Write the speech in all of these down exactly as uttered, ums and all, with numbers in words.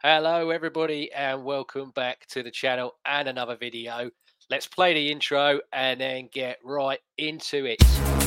Hello, everybody, and welcome back to the channel and another video. Let's play the intro and then get right into it.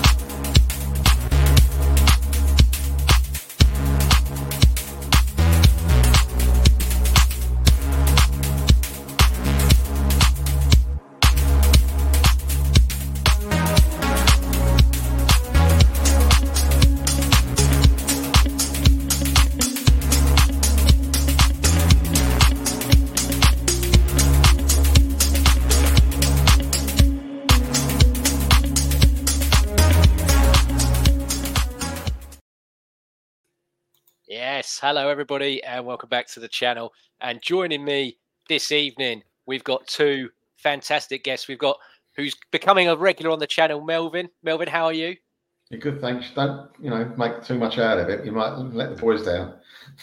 Yes, hello everybody and welcome back to the channel. And joining me this evening, we've got two fantastic guests. We've got who's becoming a regular on the channel, Melvin. Melvin, how are you? You're good, thanks. Don't, you know, make too much out of it. You might let the boys down.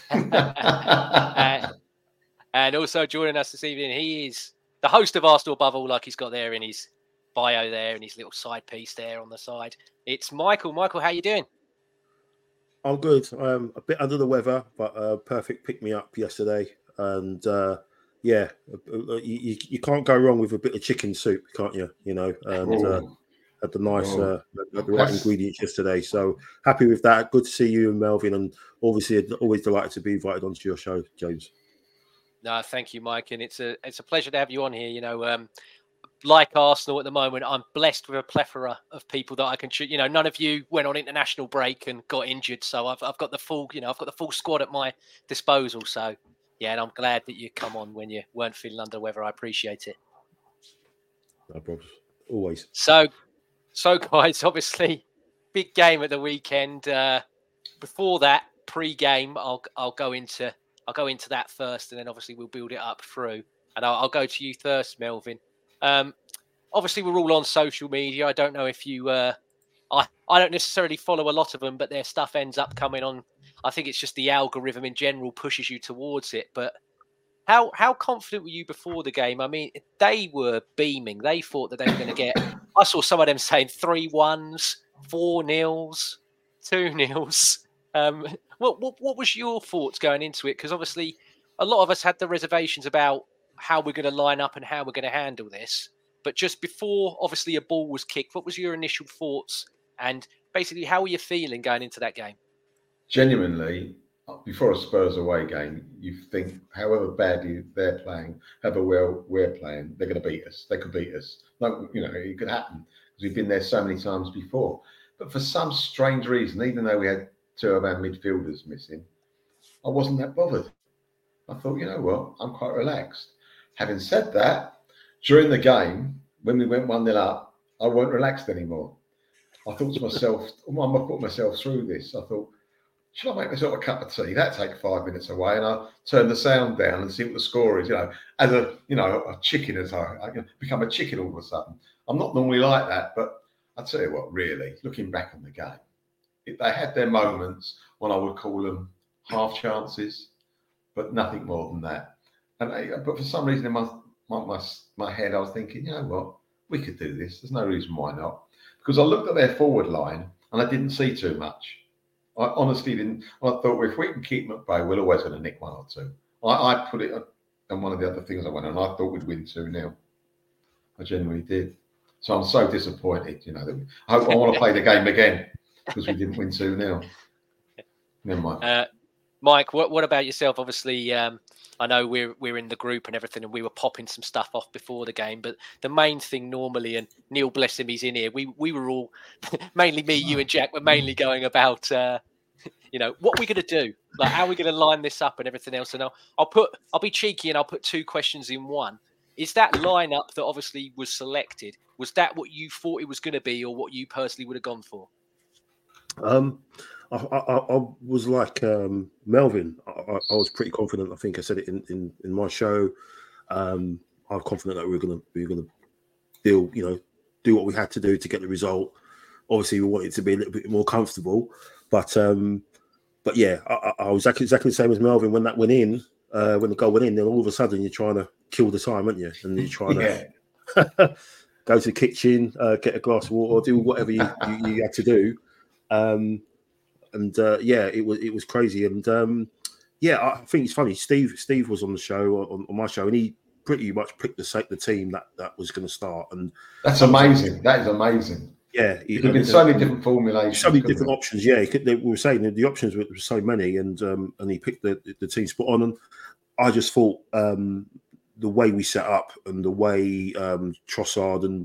and, and also joining us this evening, he is the host of Arsenal Above All, like he's got there in his bio there and his little side piece there on the side. It's Michael. Michael, how you doing? I'm good. I'm a bit under the weather, but uh, perfect pick me up yesterday. And uh, yeah, you, you can't go wrong with a bit of chicken soup, can't you? You know, and uh, had the nice, uh, had the right ingredients yesterday. So happy with that. Good to see you and Melvin, and obviously always delighted to be invited onto your show, James. No, thank you, Mike, and it's a it's a pleasure to have you on here. You know, um, like Arsenal at the moment, I'm blessed with a plethora of people that I can shoot. You know, none of you went on international break and got injured, so I've I've got the full, you know, I've got the full squad at my disposal. So, yeah, and I'm glad that you come on when you weren't feeling under the weather. I appreciate it. No problems, always. So, so guys, obviously, big game at the weekend. Uh, before that, pre-game, I'll I'll go into I'll go into that first, and then obviously we'll build it up through. And I'll, I'll go to you first, Melvin. Um, obviously, we're all on social media. I don't know if you, uh, I, I don't necessarily follow a lot of them, but their stuff ends up coming on. I think it's just the algorithm in general pushes you towards it. But how how confident were you before the game? I mean, they were beaming. They thought that they were going to get. I saw some of them saying three ones, four nils, two nils. Um, what what what was your thoughts going into it? Because obviously, a lot of us had the reservations about how we're going to line up and how we're going to handle this. But just before, obviously, a ball was kicked, what was your initial thoughts? And basically, how were you feeling going into that game? Genuinely, before a Spurs away game, you think, however badly they're playing, however well we're playing, they're going to beat us. They could beat us. Like, you know, it could happen because we've been there so many times before. But for some strange reason, even though we had two of our midfielders missing, I wasn't that bothered. I thought, you know what, I'm quite relaxed. Having said that, during the game, when we went one nil up, I weren't relaxed anymore. I thought to myself, I'm going to put myself through this. I thought, should I make myself a cup of tea? That'd take five minutes away. And I turn the sound down and see what the score is. You know, as a, you know, a chicken, as I, I become a chicken all of a sudden. I'm not normally like that, but I tell you what, really, looking back on the game, it, they had their moments when I would call them half chances, but nothing more than that. And I, but for some reason in my, my my my head, I was thinking, you know what, we could do this. There's no reason why not. Because I looked at their forward line and I didn't see too much. I honestly didn't. I thought, well, if we can keep them at bay, we're always going to nick one or two. I, I put it on one of the other things I went on. I thought we'd win two nil. I genuinely did. So I'm so disappointed. You know, that we, I, I want to play the game again because we didn't win two nil. Never mind. Uh, Mike, what what about yourself? Obviously, um, I know we're we're in the group and everything, and we were popping some stuff off before the game. But the main thing normally, and Neil, bless him, he's in here. We we were all, mainly me, you, and Jack, were mainly going about, uh, you know, what we're going to do, like how we're going to line this up and everything else. And I'll, I'll put, I'll be cheeky and I'll put two questions in one. Is that lineup that obviously was selected? Was that what you thought it was going to be, or what you personally would have gone for? Um. I, I, I was like um, Melvin. I, I was pretty confident. I think I said it in, in, in my show. Um, I was confident that we were going to we were going to deal, you know, do what we had to do to get the result. Obviously, we wanted to be a little bit more comfortable, but um, but yeah, I, I was exactly, exactly the same as Melvin. When that went in, uh, when the goal went in, then all of a sudden you're trying to kill the time, aren't you? And you're trying yeah. to go to the kitchen, uh, get a glass of water, or do whatever you, you, you had to do. Um, And uh, yeah, it was it was crazy. And um, yeah, I think it's funny. Steve Steve was on the show on, on my show, and he pretty much picked the the team that, that was going to start. And that's amazing. That is amazing. Yeah, he, there have been so many different formulations, so many different there? options. Yeah, could, they, we were saying that the options were, were so many, and um, and he picked the the team spot on. And I just thought um, the way we set up and the way um, Trossard and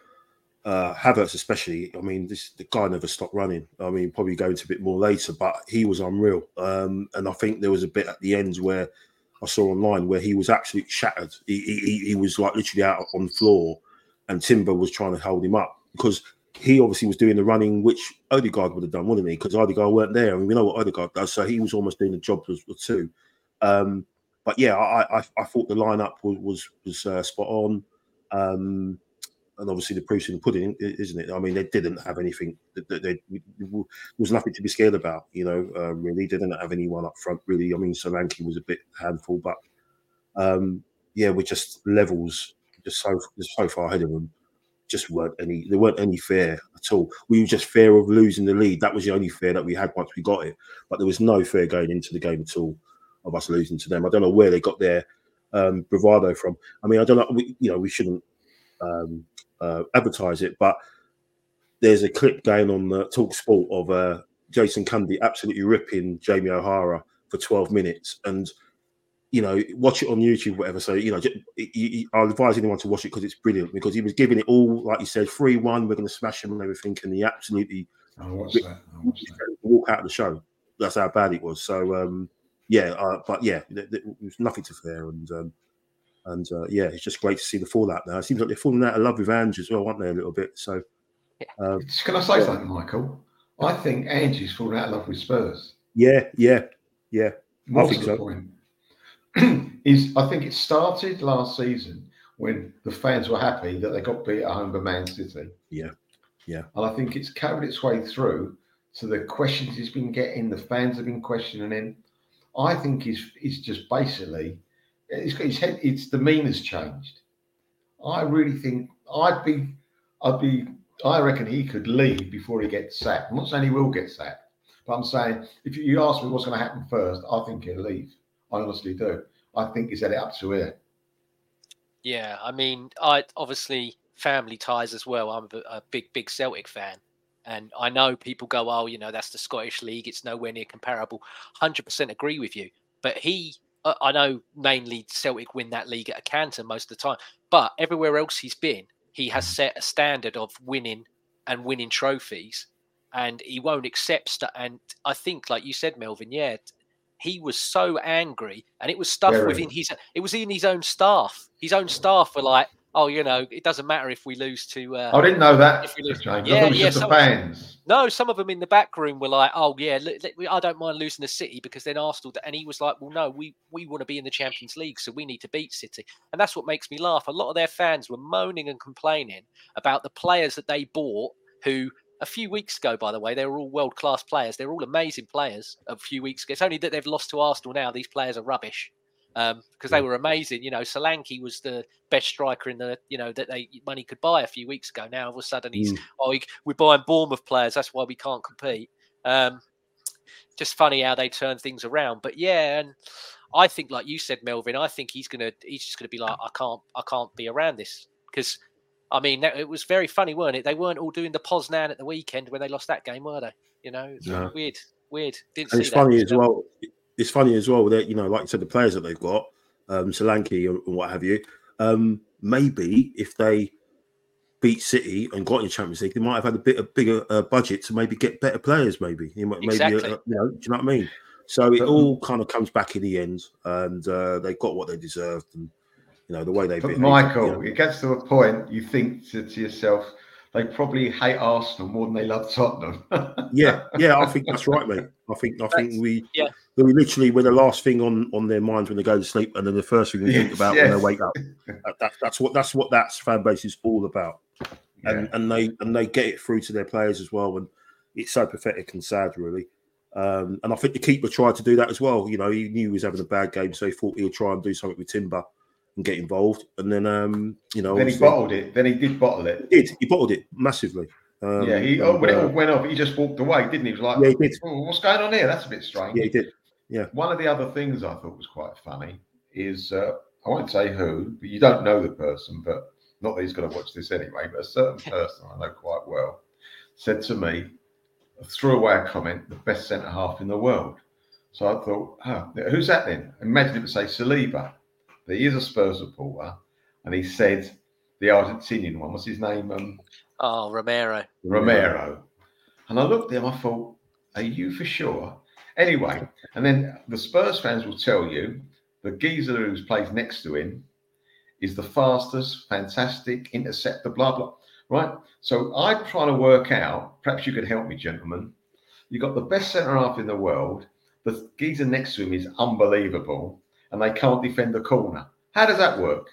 uh, Havertz, especially. I mean, this the guy never stopped running. I mean, probably go into a bit more later, but he was unreal. Um, and I think there was a bit at the end where I saw online where he was absolutely shattered. He he, he was like literally out on the floor, and Timber was trying to hold him up because he obviously was doing the running, which Odegaard would have done, wouldn't he? Because Odegaard weren't there, and we know what Odegaard does, so he was almost doing the job too. Um, but yeah, I, I I thought the lineup was was, was uh, spot on, um, and obviously the proof's in the pudding, isn't it? I mean, they didn't have anything. That they, they, there was nothing to be scared about, you know. Uh, really, they didn't have anyone up front. Really, I mean, Solanke was a bit handful, but um, yeah, we're just levels just so just so far ahead of them. Just weren't any, there weren't any fear at all. We were just fear of losing the lead. That was the only fear that we had once we got it. But there was no fear going into the game at all of us losing to them. I don't know where they got their um, bravado from. I mean, I don't know. We, you know, we shouldn't um, uh, advertise it, but there's a clip going on the Talk Sport of uh, Jason Cundy absolutely ripping Jamie O'Hara for twelve minutes, and you know, watch it on YouTube, whatever. So, you know, I'll advise anyone to watch it because it's brilliant. Because he was giving it all, like he said, three one, we're going to smash him and everything. And he absolutely I watched that. I watched that. walk out of the show. That's how bad it was. So, um, yeah, uh, but yeah, there, there was nothing to fear. And, um, and uh, yeah, it's just great to see the fallout now. It seems like they're falling out of love with Ange as well, aren't they, a little bit? So, um, can I say yeah. something, Michael? I think Ange's fallen out of love with Spurs. Yeah, yeah, yeah. More I think to the so. point. Is I think it started last season when the fans were happy that they got beat at home by Man City. Yeah, yeah. And I think it's carried its way through to the questions he's been getting, the fans have been questioning him. I think he's he's just basically it's his head, its demeanor's changed. I really think I'd be I'd be I reckon he could leave before he gets sacked. I'm not saying he will get sacked, but I'm saying if you ask me what's going to happen first, I think he'll leave. I honestly do. I think he's had it up to here. Yeah, I mean, I obviously family ties as well. I'm a, a big, big Celtic fan. And I know people go, oh, you know, that's the Scottish League. It's nowhere near comparable. one hundred percent agree with you. But he, uh, I know mainly Celtic win that league at a canter most of the time. But everywhere else he's been, he has set a standard of winning and winning trophies. And he won't accept stuff. And I think, like you said, Melvin, yeah, he was so angry, and it was stuff Very within his. It was in his own staff. His own staff were like, "Oh, you know, it doesn't matter if we lose to." Uh, I didn't know that. If we lose, yeah, yeah, yeah. Some, the fans. No, some of them in the back room were like, "Oh, yeah, I don't mind losing to City because then Arsenal." And he was like, "Well, no, we we want to be in the Champions League, so we need to beat City." And that's what makes me laugh. A lot of their fans were moaning and complaining about the players that they bought, who. A few weeks ago, by the way, they were all world-class players. They're all amazing players. A few weeks ago, it's only that they've lost to Arsenal now. These players are rubbish um, because they were amazing. You know, Solanke was the best striker in the, you know, that they money could buy a few weeks ago. Now all of a sudden he's, mm. oh, he, we're buying Bournemouth players. That's why we can't compete. Um, just funny how they turn things around. But yeah, and I think, like you said, Melvin, I think he's gonna, he's just gonna be like, I can't, I can't be around this because. I mean, it was very funny, weren't it? They weren't all doing the Poznan at the weekend when they lost that game, were they? You know, it's no. weird, weird. Didn't and see it's that funny as well. It's funny as well that, you know, like you said, the players that they've got, um, Solanke and what have you. Um, maybe if they beat City and got in Champions League, they might have had a bit of bigger uh, budget to maybe get better players. Maybe, maybe, exactly. uh, you know, do you know what I mean? So it all kind of comes back in the end, and uh, they got what they deserved. And you know, the way they. But behaved, Michael, you know. It gets to a point you think to, to yourself, they probably hate Arsenal more than they love Tottenham. yeah, yeah, I think that's right, mate. I think I think we, yeah. we literally we're the last thing on, on their minds when they go to sleep, and then the first thing they yes, think about yes. when they wake up. That, that's what that's what that fan base is all about, yeah. and and they and they get it through to their players as well, and it's so pathetic and sad, really. Um, and I think the keeper tried to do that as well. You know, he knew he was having a bad game, so he thought he'll try and do something with Timber. And get involved, and then um, you know. Then he bottled it. Then he did bottle it. He did he bottled it massively? Um, yeah, he. Oh, when uh, it all went off, he just walked away, didn't he? He was like, "Yeah, he did. Oh, what's going on here? That's a bit strange." Yeah, he did. Yeah. One of the other things I thought was quite funny is uh, I won't say who, but you don't know the person, but not that he's going to watch this anyway. But a certain person I know quite well said to me, threw away a comment, the best centre half in the world. So I thought, oh, who's that then? Imagine it would say Saliba. But he is a Spurs supporter, and he said the Argentinian one. What's his name? Um, oh, Romero. Romero. And I looked at him, I thought, are you for sure? Anyway, and then the Spurs fans will tell you the geezer who plays next to him is the fastest, fantastic interceptor, blah, blah. Right? So I'm trying to work out, perhaps you could help me, gentlemen. You've got the best centre half in the world. The geezer next to him is unbelievable, and they can't defend the corner. How does that work?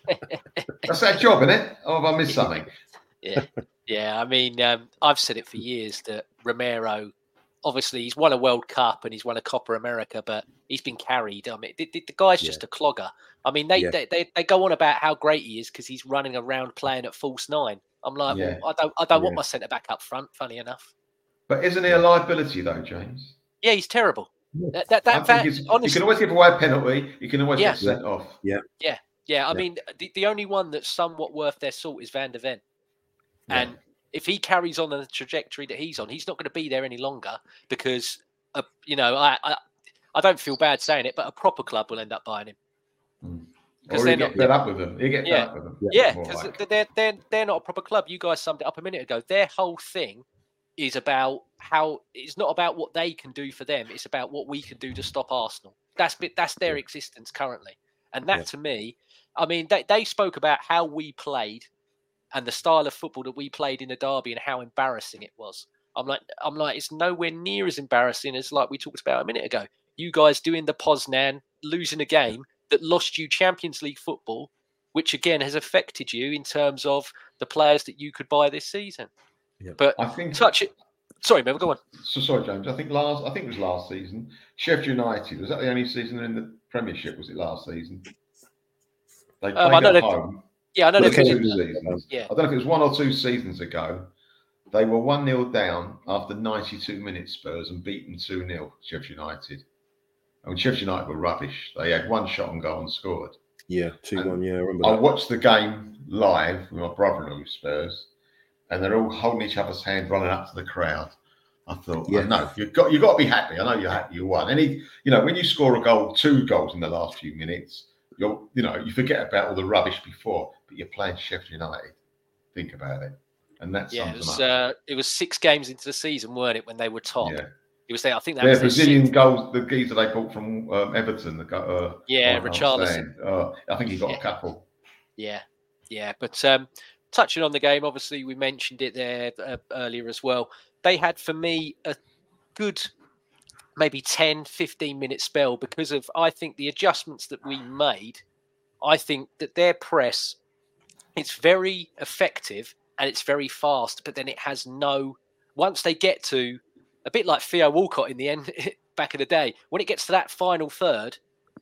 That's their job, isn't it? Or have I missed something? Yeah. Yeah. I mean, um, I've said it for years that Romero, obviously, he's won a World Cup and he's won a Copa America, but he's been carried. I mean, the, the, the guy's just yeah. a clogger. I mean, they, yeah. they, they they go on about how great he is because he's running around playing at false nine. I'm like, yeah. well, I don't I don't yeah. want my centre back up front. Funny enough. But isn't he a liability though, James? Yeah, he's terrible. That that, that, that honestly, you can always give away a penalty. You can always yeah. get sent off. Yeah, yeah, yeah. I yeah. mean, the, the only one that's somewhat worth their salt is Van der Ven, yeah. and if he carries on the trajectory that he's on, he's not going to be there any longer because, uh, you know, I, I I don't feel bad saying it, but a proper club will end up buying him. Mm. Or you get fed up with them. You get fed yeah, up with them. Yeah, because like. they're, they're, they're not a proper club. You guys summed it up a minute ago. Their whole thing is about how it's not about what they can do for them. It's about what we can do to stop Arsenal. That's that's their existence currently. And that yeah. to me, I mean, they, they spoke about how we played and the style of football that we played in the derby and how embarrassing it was. I'm like, I'm like, it's nowhere near as embarrassing as like we talked about a minute ago. You guys doing the Poznan, losing a game that lost you Champions League football, which again has affected you in terms of the players that you could buy this season. Yeah. But I think touch it. Sorry, man, go on. So sorry, James. I think last. I think it was last season. Sheffield United was that the only season in the Premiership? Was it last season? They played um, I know at home. Yeah, I know. Two been, seasons. Yeah. I don't know if it was one or two seasons ago. They were one nil down after ninety-two minutes, Spurs, and beaten two nil. Sheffield United. I mean, Sheffield United were rubbish. They had one shot on goal and scored. Yeah, two one. Yeah, I remember. I that. watched the game live with my brother-in-law with Spurs, and they're all holding each other's hand, running up to the crowd. I thought, yeah. no, you've got you've got to be happy. I know you're happy you won. Any, you know, when you score a goal, two goals in the last few minutes, you're, you know, you forget about all the rubbish before, but you're playing Sheffield United. Think about it, and that's yeah. It was uh, it was six games into the season, weren't it, when they were top? Yeah. It was there. I think that yeah, was Brazilian goals. The geezer they bought from um, Everton. The uh, yeah, Richarlison. Uh, I think he got yeah. a couple. Yeah, yeah. But um, touching on the game, obviously we mentioned it there uh, earlier as well. They had, for me, a good maybe ten, fifteen minute spell because of, I think, the adjustments that we made. I think that their press, it's very effective and it's very fast, but then it has no, once they get to, a bit like Theo Walcott in the end back in the day, when it gets to that final third,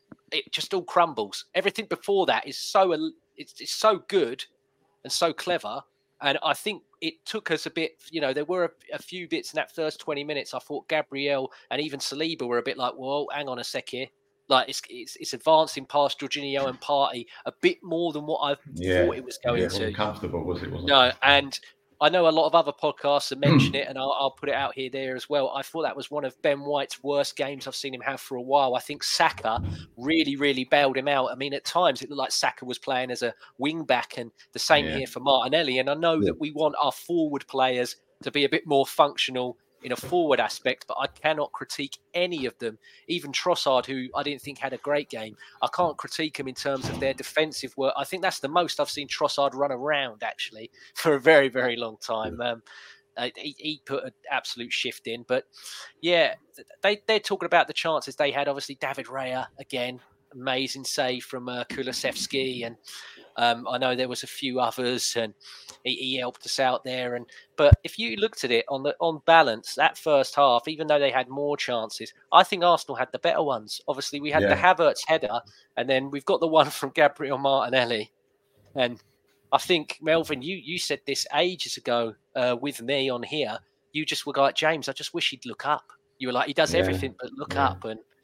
it just all crumbles. Everything before that is so, it's, it's so good and so clever. And I think it took us a bit, you know, there were a, a few bits in that first twenty minutes. I thought Gabriel and even Saliba were a bit like, well, hang on a sec here. Like it's it's, it's advancing past Jorginho and Partey a bit more than what I yeah. thought it was going yeah, it to. wasn't comfortable, was it? Wasn't no, it? and I know a lot of other podcasts have mentioned it, and I'll, I'll put it out here there as well. I thought that was one of Ben White's worst games I've seen him have for a while. I think Saka really, really bailed him out. I mean, at times it looked like Saka was playing as a wing back, and the same yeah. here for Martinelli. And I know yeah. that we want our forward players to be a bit more functional in a forward aspect, but I cannot critique any of them. Even Trossard, who I didn't think had a great game, I can't critique him in terms of their defensive work. I think that's the most I've seen Trossard run around, actually, for a very, very long time. Um, he, he put an absolute shift in. But, yeah, they, they're talking about the chances they had. Obviously, David Raya, again, amazing save from uh, Kulusevski, and um, I know there was a few others, and he, he helped us out there. And but if you looked at it on the on balance, that first half, even though they had more chances, I think Arsenal had the better ones. Obviously, we had yeah. the Havertz header, and then we've got the one from Gabriel Martinelli. And I think, Melvin, you you said this ages ago uh, with me on here. You just were like, James, I just wish he'd look up. You were like, he does yeah. everything but look yeah. up. And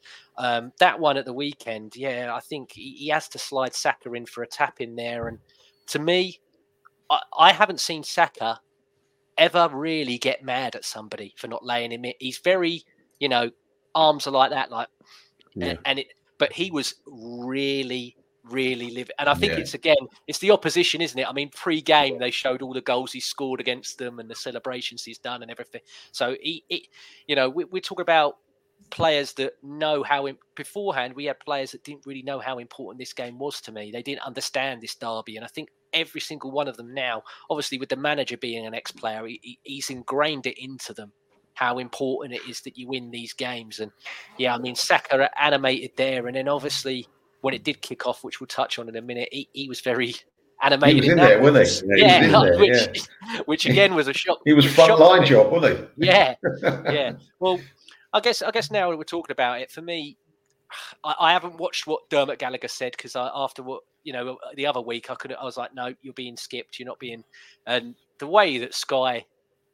Um, that one at the weekend, yeah, I think he, he has to slide Saka in for a tap in there. And to me, I, I haven't seen Saka ever really get mad at somebody for not laying him in. He's very, you know, arms are like that, like, Yeah. and, and it. But he was really, really living. And I think Yeah. it's again, it's the opposition, isn't it? I mean, pre-game they showed all the goals he scored against them and the celebrations he's done and everything. So he, he you know, we, we're talking about players that know how. In, beforehand, we had players that didn't really know how important this game was to me. They didn't understand this derby, and I think every single one of them now, obviously with the manager being an ex-player, he, he's ingrained it into them how important it is that you win these games. And yeah, I mean, Saka animated there, and then obviously when it did kick off, which we'll touch on in a minute, he, he was very animated. He was in, in that there, wasn't he? Yeah, he was in there, which, yeah. which again was a shock. He was front line job, wasn't he? Yeah, yeah. Well, I guess I guess now that we're talking about it, for me, I, I haven't watched what Dermot Gallagher said because after what you know the other week, I could I was like, no, you're being skipped. You're not being. And the way that Sky,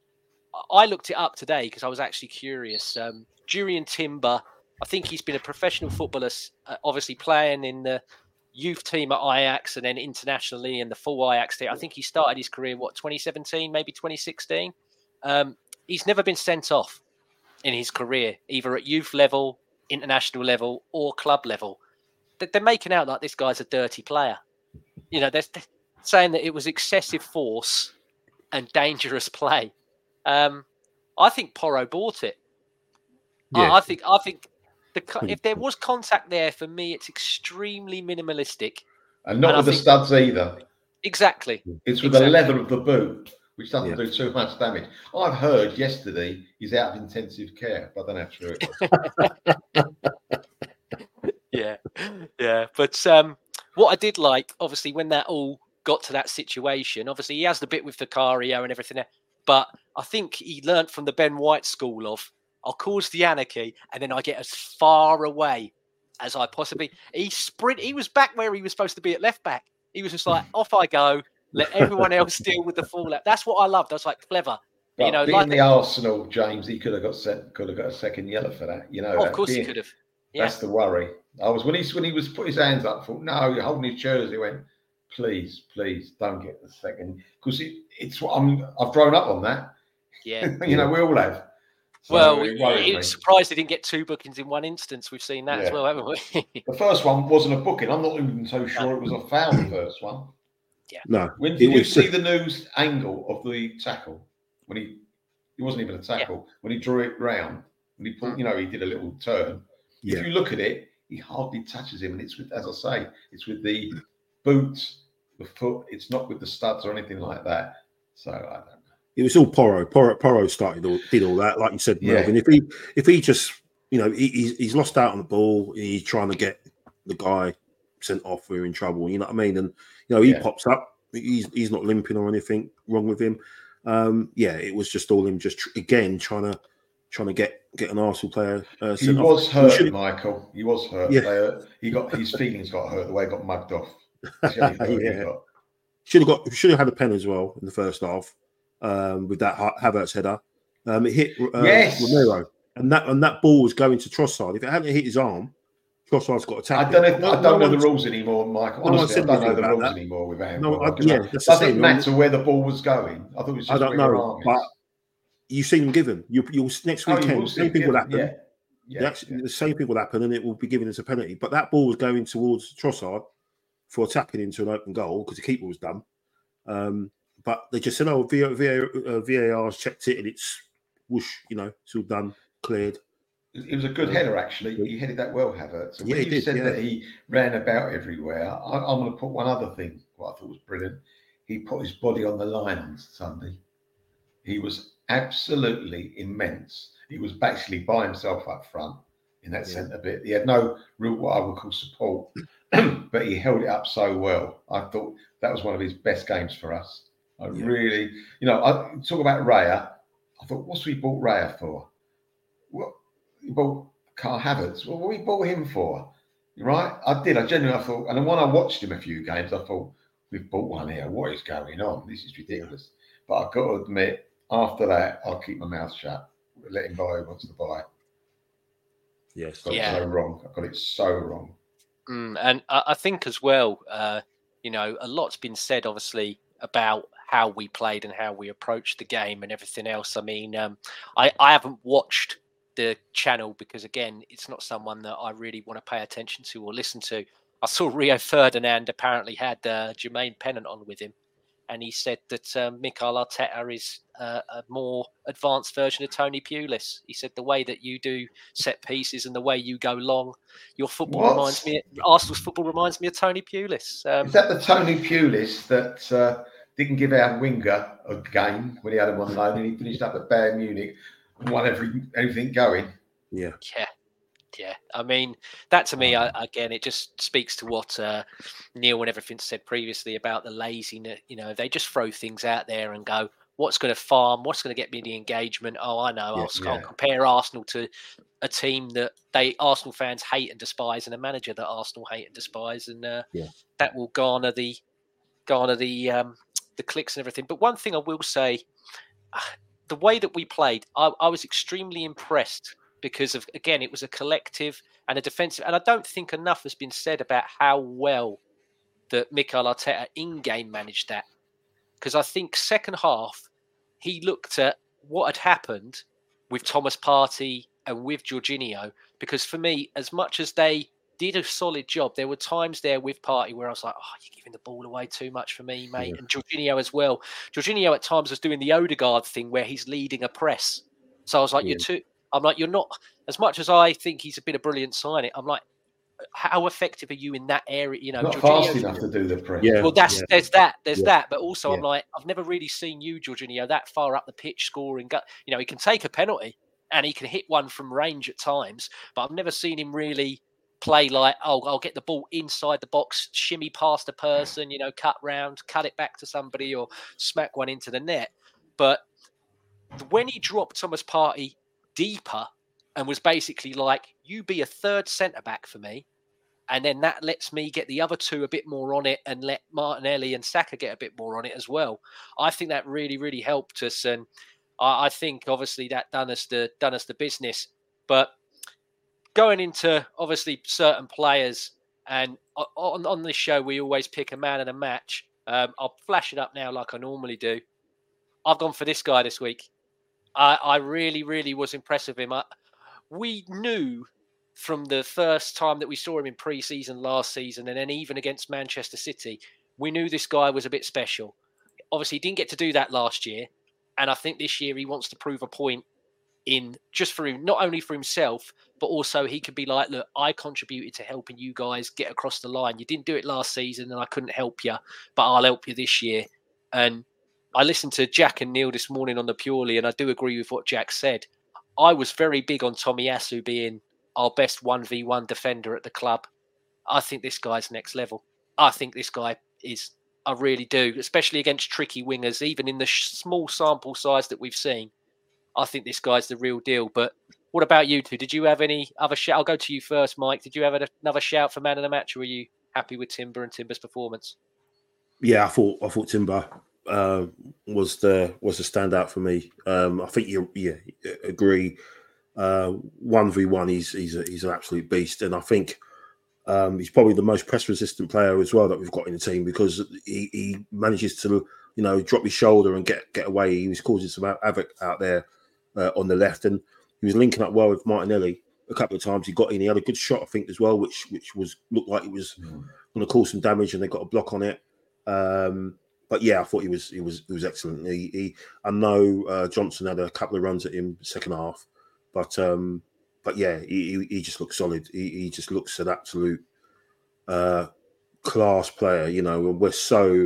I looked it up today because I was actually curious. Um, Jurriën Timber, I think he's been a professional footballer, uh, obviously playing in the youth team at Ajax and then internationally in the full Ajax team. I think he started his career, what, twenty seventeen, maybe twenty sixteen. Um, he's never been sent off in his career, either at youth level, international level, or club level. They're making out like this guy's a dirty player. You know, they're saying that it was excessive force and dangerous play. Um, I think Porro bought it. Yeah. I, I think. I think the, if there was contact there, for me, it's extremely minimalistic, and not and with the think, studs either. Exactly. It's with exactly. the leather of the boot, which doesn't Yeah. do too much damage. I've heard yesterday he's out of intensive care, but I don't know how true it was. yeah, yeah. But um, what I did like, obviously, when that all got to that situation, obviously he has the bit with Vicario and everything there, but I think he learnt from the Ben White school of, I'll cause the anarchy and then I get as far away as I possibly. He sprint. He was back where he was supposed to be at left back. He was just like, off I go. Let everyone else deal with the fallout. That's what I loved. I was like, clever. But you know, being like the Arsenal, James, he could have got set, could have got a second yellow for that. You know, oh, that of course being, he could have. Yeah. That's the worry. I was when he when he was put his hands up. I thought, no, you're holding his jersey. He went, please, please, don't get the second, because it, it's what I'm. I've grown up on that. Yeah. you know, we all have. So well, it we, it's surprised they didn't get two bookings in one instance. We've seen that yeah. as well, haven't we? The first one wasn't a booking. I'm not even so sure it was a foul, the first one. Yeah. No. When did you was... see the news angle of the tackle? When he, it wasn't even a tackle. Yeah. When he drew it round, when he pulled, you know, he did a little turn. Yeah. If you look at it, he hardly touches him. And it's with, as I say, it's with the boots, the foot. It's not with the studs or anything like that. So I don't know. It was all Porro. Porro, Porro started all, did all that, like you said, Melvin. Yeah. If he, if he just, you know, he, he's he's lost out on the ball. He's trying to get the guy sent off. We're in trouble. You know what I mean? And you know, he yeah. pops up. He's he's not limping or anything wrong with him. Um, yeah, it was just all him, just tr- again trying to trying to get get an Arsenal player. Uh, he was off. hurt, he Michael. He was hurt. Yeah. They, he got his feelings got hurt the way he got mugged off. yeah. Should have got should have had a pen as well in the first half. Um, with that Havertz header, um, it hit uh, yes. Romero, and that and that ball was going to Trossard. If it hadn't hit his arm, Trossard's got attacked. I don't know. No, I don't no know the rules anymore, Michael. Honestly, no I don't know the rules that. anymore with handball. No, I, yeah, that's does it matter where the ball was going? I thought it was just I don't know, but you've seen them given. You, you'll next weekend. Oh, same thing will happen. Yeah. Yeah, actually, yeah. The same thing will happen, and it will be given as a penalty. But that ball was going towards Trossard for tapping into an open goal because the keeper was done. Um, But they just said, "Oh, V A R's checked it, and it's whoosh, you know, it's all done, cleared." It was a good header, actually. He headed that well, Havertz. And yeah, when he you did, said yeah. that he ran about everywhere, I, I'm going to put one other thing. What I thought was brilliant. He put his body on the line on Sunday. He was absolutely immense. He was basically by himself up front in that yeah. centre bit. He had no real what I would call support, but he held it up so well. I thought that was one of his best games for us. I yeah. really, you know, I talk about Raya. I thought, what's we bought Raya for? What we bought Carl Havertz? Well, what we bought him for? Right? I did. I genuinely I thought, and then when I watched him a few games, I thought, we've bought one here. What is going on? This is ridiculous. But I've got to admit, after that, I'll keep my mouth shut. Let him buy who wants to buy. Yes, got Yeah. it so wrong. I got it so wrong. Mm, and I, I think as well, uh, you know, a lot's been said, obviously, about how we played and how we approached the game and everything else. I mean, um, I, I haven't watched the channel because, again, it's not someone that I really want to pay attention to or listen to. I saw Rio Ferdinand apparently had uh, Jermaine Pennant on with him, and he said that um, Mikel Arteta is uh, a more advanced version of Tony Pulis. He said the way that you do set pieces and the way you go long, your football What? reminds me. Arsenal's football reminds me of Tony Pulis. Um, Is that the Tony Pulis that uh, didn't give out Winger a game when he had him on loan and he finished up at Bayern Munich and won every everything going? yeah, yeah, yeah. I mean, that to me, I, again, it just speaks to what uh, Neil and everything said previously about the laziness. You know, they just throw things out there and go, what's going to farm? What's going to get me the engagement? Oh, I know. Yeah, I'll, yeah. I'll compare Arsenal to a team that they Arsenal fans hate and despise, and a manager that Arsenal hate and despise, and uh, Yeah. that will garner the garner the um, the clicks and everything. But one thing I will say, the way that we played, I, I was extremely impressed because of, again, it was a collective and a defensive. And I don't think enough has been said about how well that Mikel Arteta in-game managed that. Because I think second half, he looked at what had happened with Thomas Partey and with Jorginho. Because for me, as much as they did a solid job, there were times there with Partey where I was like, oh, you're giving the ball away too much for me, mate. Yeah. And Jorginho as well. Jorginho at times was doing the Odegaard thing where he's leading a press. So I was like, Yeah. you're too... I'm like, you're not, as much as I think he's been a brilliant signing, I'm like, how effective are you in that area? You know, Not Jorginho's- fast enough to do the press. Yeah. well, that's yeah. there's that, there's Yeah. that, but also I'm Yeah. like, I've never really seen you, Jorginho, that far up the pitch scoring. You know, he can take a penalty and he can hit one from range at times, but I've never seen him really play like, oh, I'll get the ball inside the box, shimmy past a person, you know, cut round, cut it back to somebody, or smack one into the net. But when he dropped Thomas Partey deeper and was basically like, you be a third centre back for me, and then that lets me get the other two a bit more on it and let Martinelli and Saka get a bit more on it as well. I think that really, really helped us. And I, I think obviously that done us the done us the business. But going into obviously certain players, and on, on this show, we always pick a man of the match. Um, I'll flash it up now like I normally do. I've gone for this guy this week. I, I really, really was impressed with him. I, we knew from the first time that we saw him in pre-season last season, and then even against Manchester City, we knew this guy was a bit special. Obviously, he didn't get to do that last year, and I think this year he wants to prove a point in just for him, not only for himself, but also he could be like, look, I contributed to helping you guys get across the line. You didn't do it last season, and I couldn't help you, but I'll help you this year. And I listened to Jack and Neil this morning on the Purely, and I do agree with what Jack said. I was very big on Tomiyasu being our best one v one defender at the club. I think this guy's next level. I think this guy is, I really do, especially against tricky wingers, even in the sh- small sample size that we've seen. I think this guy's the real deal. But what about you two? Did you have any other shout? I'll go to you first, Mike. Did you have another shout for man of the match, or were you happy with Timber and Timber's performance? Yeah, I thought I thought Timber uh, was the was the standout for me. Um, I think you yeah agree. Uh, one v one, he's he's a, he's an absolute beast, and I think um, he's probably the most press resistant player as well that we've got in the team, because he, he manages to you know drop his shoulder and get get away. He was causing some havoc out there uh, on the left, and he was linking up well with Martinelli a couple of times. He got in, he had a good shot, I think, as well, which which was looked like it was mm. going to cause some damage, and they got a block on it. Um, but yeah, I thought he was he was he was excellent. He, he I know uh, Johnson had a couple of runs at him second half. But um, but yeah, he, he just looks solid. He, he just looks an absolute uh, class player. You know, we're so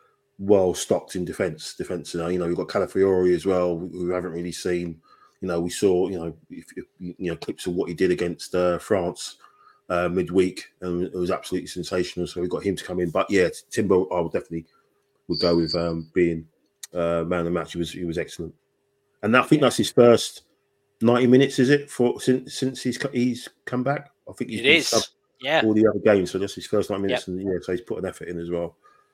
well stocked in defence. Defence, you know, you know, we've got Calafiori as well, who we haven't really seen. You know, we saw, you know, if, if, you know, clips of what he did against uh, France uh, midweek, and it was absolutely sensational. So we got him to come in. But yeah, Timber, I would definitely would go with um, being uh, man of the match. He was he was excellent, and I think that's his first ninety minutes, is it, for since since he's he's come back? I think he's it been is. Yeah. All the other games, so just his first ninety minutes, yep. and yeah, so he's put an effort in as well.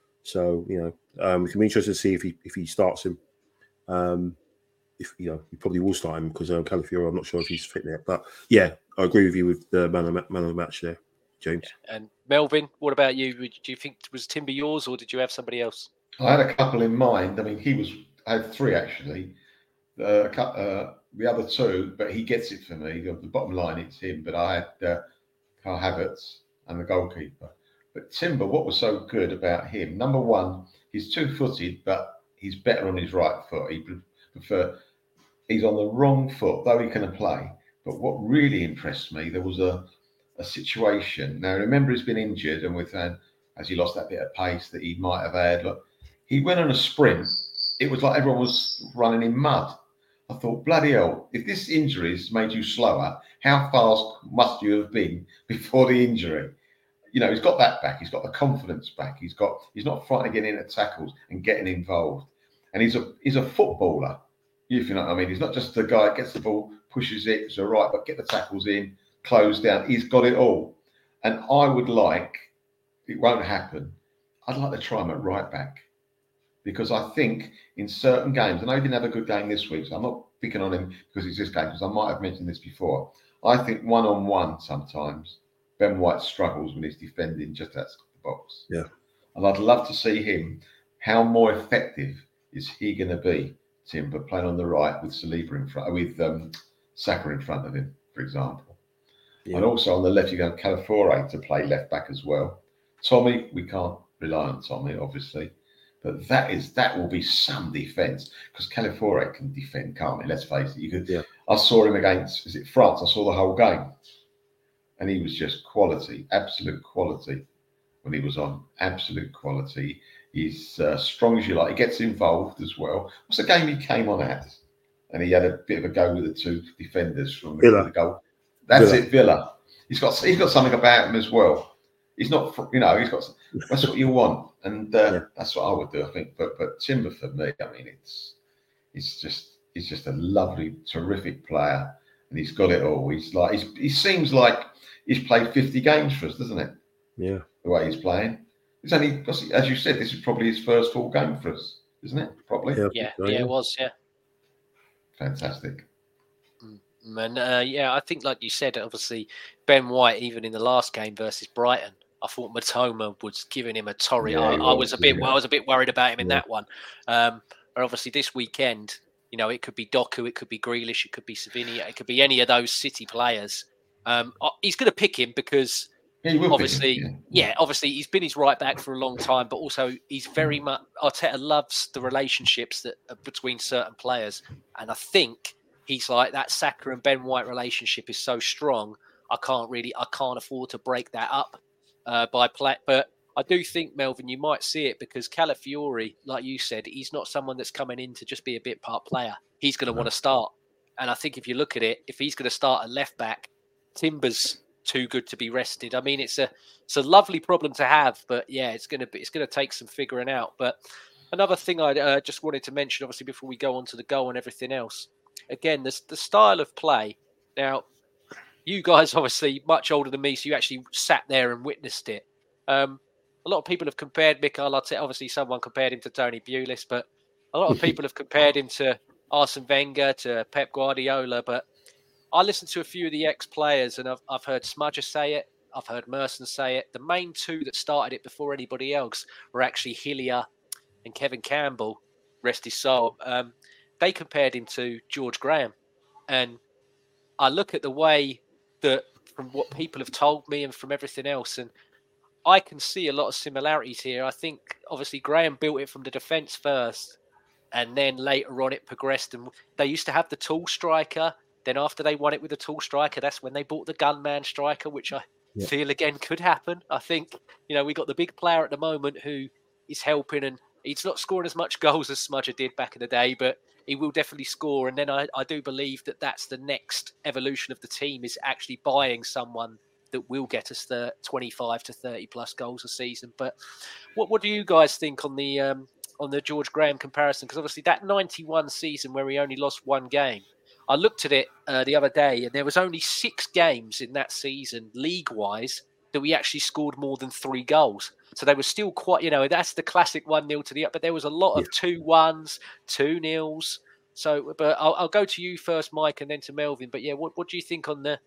So you know, um, it can be interesting to see if he if he starts him. Um, if you know, he probably will start him because um, Calafiori, I'm not sure if he's fit yet, but yeah, I agree with you with the man of, man of the match there, James. Yeah. And Melvin, what about you? Do you think was Timber yours, or did you have somebody else? I had a couple in mind. I mean, he was. I had three actually. Uh, uh, the other two, but he gets it for me. The bottom line, it's him. But I had uh, Carl Havertz and the goalkeeper. But Timber, what was so good about him? Number one, he's two-footed, but he's better on his right foot. He prefer. He's on the wrong foot, though he can play. But what really impressed me, there was a, a situation. Now, remember, he's been injured, and with uh, as he lost that bit of pace that he might have had. Look, he went on a sprint. It was like everyone was running in mud. I thought, bloody hell, if this injury's made you slower, how fast must you have been before the injury? You know, he's got that back. He's got the confidence back. He's got. He's not frightened of getting into tackles and getting involved. And he's a he's a footballer. If you know what I mean. He's not just the guy that gets the ball, pushes it, it's all right, but get the tackles in, close down. He's got it all. And I would like, it won't happen, I'd like to try him at right back. Because I think in certain games, I know he didn't have a good game this week, so I'm not picking on him because it's this game, because I might have mentioned this before. I think one-on-one sometimes, Ben White struggles when he's defending just outside the box. Yeah. And I'd love to see him, how more effective is he going to be, Timber, playing on the right with Saliba in front, with um, Saka in front of him, for example. Yeah. And also on the left, you go Calafiore to play left back as well. Tommy, we can't rely on Tommy, obviously. But that is that will be some defence, because Calafiore can defend, can't he? Let's face it. You could. Yeah. I saw him against, is it France? I saw the whole game, and he was just quality, absolute quality. When he was on, absolute quality. He's uh, strong as you like. He gets involved as well. What's the game he came on at? And he had a bit of a go with the two defenders from the, the goal. That's Villa. it, Villa. He's got he's got something about him as well. He's not, you know, he's got. That's what you want, and uh, yeah. that's what I would do, I think. But but Timber for me, I mean, it's he's just he's just a lovely, terrific player, and he's got it all. He's like he's, he seems like he's played fifty games for us, doesn't it? Yeah, the way he's playing. It's only, as you said, this is probably his first full game for us, isn't it? Probably. Yeah, yeah, yeah it was. Yeah. Fantastic. And uh, yeah, I think, like you said, obviously Ben White, even in the last game versus Brighton, I thought Matoma was giving him a torrid. Yeah, I, I was a bit, yeah. I was a bit worried about him in yeah. that one. Um, but obviously, this weekend, you know, it could be Doku, it could be Grealish, it could be Savinia, it could be any of those City players. Um, he's going to pick him because. Yeah, obviously, yeah. yeah, obviously he's been his right back for a long time, but also he's very much, Arteta loves the relationships that are between certain players. And I think he's like, that Saka and Ben White relationship is so strong. I can't really, I can't afford to break that up uh, by play. But I do think, Melvin, you might see it because Calafiore, like you said, he's not someone that's coming in to just be a bit part player. He's going to no. want to start. And I think if you look at it, if he's going to start at left back, Timber's too good to be rested. I mean, it's a it's a lovely problem to have, but yeah, it's gonna be it's gonna take some figuring out. But another thing I uh, just wanted to mention, obviously, before we go on to the goal and everything else, again, the the style of play. Now, you guys obviously much older than me, so you actually sat there and witnessed it. Um, a lot of people have compared Mikel Arteta. Obviously, someone compared him to Tony Pulis, but a lot of people have compared him to Arsene Wenger, to Pep Guardiola, but I listened to a few of the ex-players, and I've I've heard Smudger say it. I've heard Merson say it. The main two that started it before anybody else were actually Hillier and Kevin Campbell, rest his soul. Um, they compared him to George Graham. And I look at the way that, from what people have told me and from everything else, and I can see a lot of similarities here. I think, obviously, Graham built it from the defence first, and then later on it progressed. And they used to have the tall striker. Then after they won it with a tall striker, that's when they bought the gunman striker, which I yeah. feel again could happen. I think, you know, we got the big player at the moment who is helping, and he's not scoring as much goals as Smudger did back in the day, but he will definitely score. And then I, I do believe that that's the next evolution of the team, is actually buying someone that will get us the twenty-five to thirty plus goals a season. But what what do you guys think on the um, on the George Graham comparison? Because obviously that ninety-one season where he only lost one game, I looked at it uh, the other day, and there was only six games in that season, league-wise, that we actually scored more than three goals. So they were still quite, you know, that's the classic one nil to the up, but there was a lot of two ones, two nils. So, but I'll, I'll go to you first, Mike, and then to Melvin. But yeah, what, what do you think on the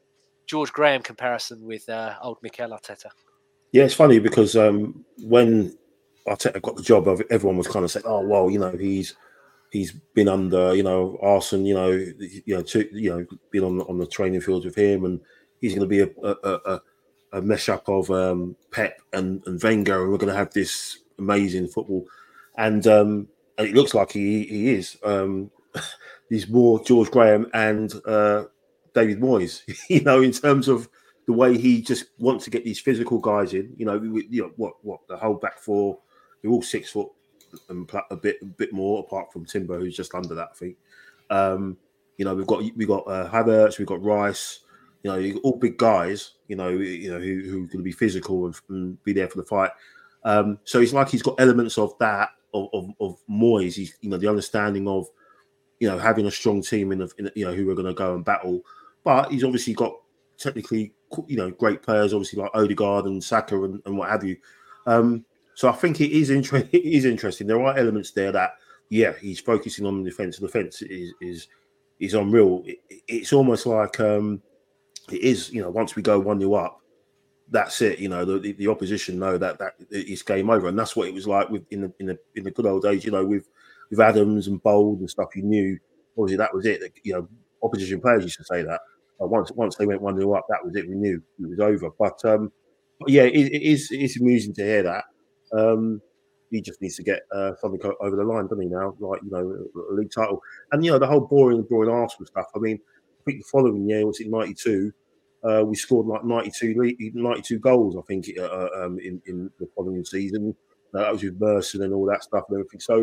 George Graham comparison with uh, old Mikel Arteta. Yeah, it's funny because um, when Arteta got the job, everyone was kind of saying, "Oh, well, you know, he's he's been under, you know, Arsene, you know, you know, to, you know, been on on the training field with him, and he's going to be a a, a, a mesh up of um, Pep and, and Wenger, and we're going to have this amazing football." And um, and it looks like he he is. Um, he's more George Graham and uh, David Moyes, you know, in terms of the way he just wants to get these physical guys in. You know, you know what what the whole back four, they're all six foot and a bit a bit more, apart from Timber, who's just under that, I think. Um, you know, we've got we got uh, Havertz, we've got Rice. You know, all big guys. You know, you know who who are going to be physical and, and be there for the fight. Um, so it's like he's got elements of that of of, of Moyes. He's, you know, the understanding of, you know, having a strong team in, the, in the, you know, who are going to go and battle. But he's obviously got technically, you know, great players, obviously like Odegaard and Saka and, and what have you. Um, so I think it is, inter- it is interesting. There are elements there that, yeah, he's focusing on the defence. The defence is is is unreal. It, it's almost like um, it is, you know, once we go one nil up, that's it. You know, the, the opposition know that that it's game over, and that's what it was like with in the in the in the good old days. You know, with with Adams and Bold and stuff. You knew obviously that was it. That, you know, opposition players used to say that uh, once once they went one nil up, that was it. We knew it was over. But um, yeah, it, it is it is amusing to hear that. Um, he just needs to get uh, something over the line, doesn't he? Now, like, you know, a league title, and you know the whole boring boring Arsenal stuff. I mean, I think the following year was it ninety-two. Uh, we scored like ninety-two, ninety-two goals, I think, uh, um, in, in the following season. Uh, that was with Merson and all that stuff and everything. So,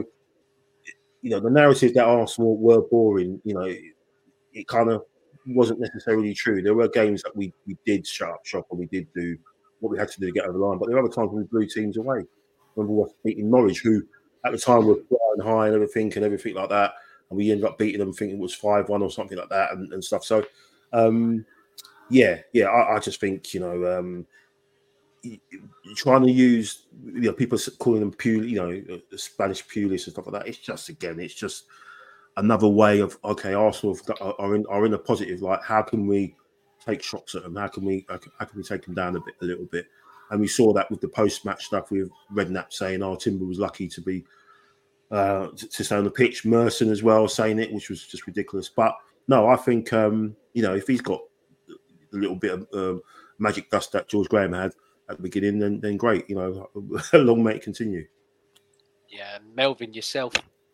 you know, the narrative that Arsenal were boring, you know, it, it kind of wasn't necessarily true. There were games that we, we did shut up shop and we did do what we had to do to get over the line. But there were other times when we blew teams away. Remember we were beating Norwich, who at the time were flying high and everything and everything like that. And we ended up beating them thinking it was five one or something like that and, and stuff. So, um, Yeah, yeah, I, I just think, you know, um, trying to use, you know, people calling them Pul, you know, Spanish Pulis and stuff like that. It's just, again, it's just another way of, okay, Arsenal are in are in a positive light. How can we take shots at them? How can we how can we take them down a bit, a little bit? And we saw that with the post-match stuff with Redknapp saying, "Oh, Timber was lucky to be uh, to, to stay on the pitch." Merson as well saying it, which was just ridiculous. But no, I think um, you know, if he's got a little bit of um, magic dust that George Graham had at the beginning, then then great, you know, long may it continue. Yeah, Melvin, yourself.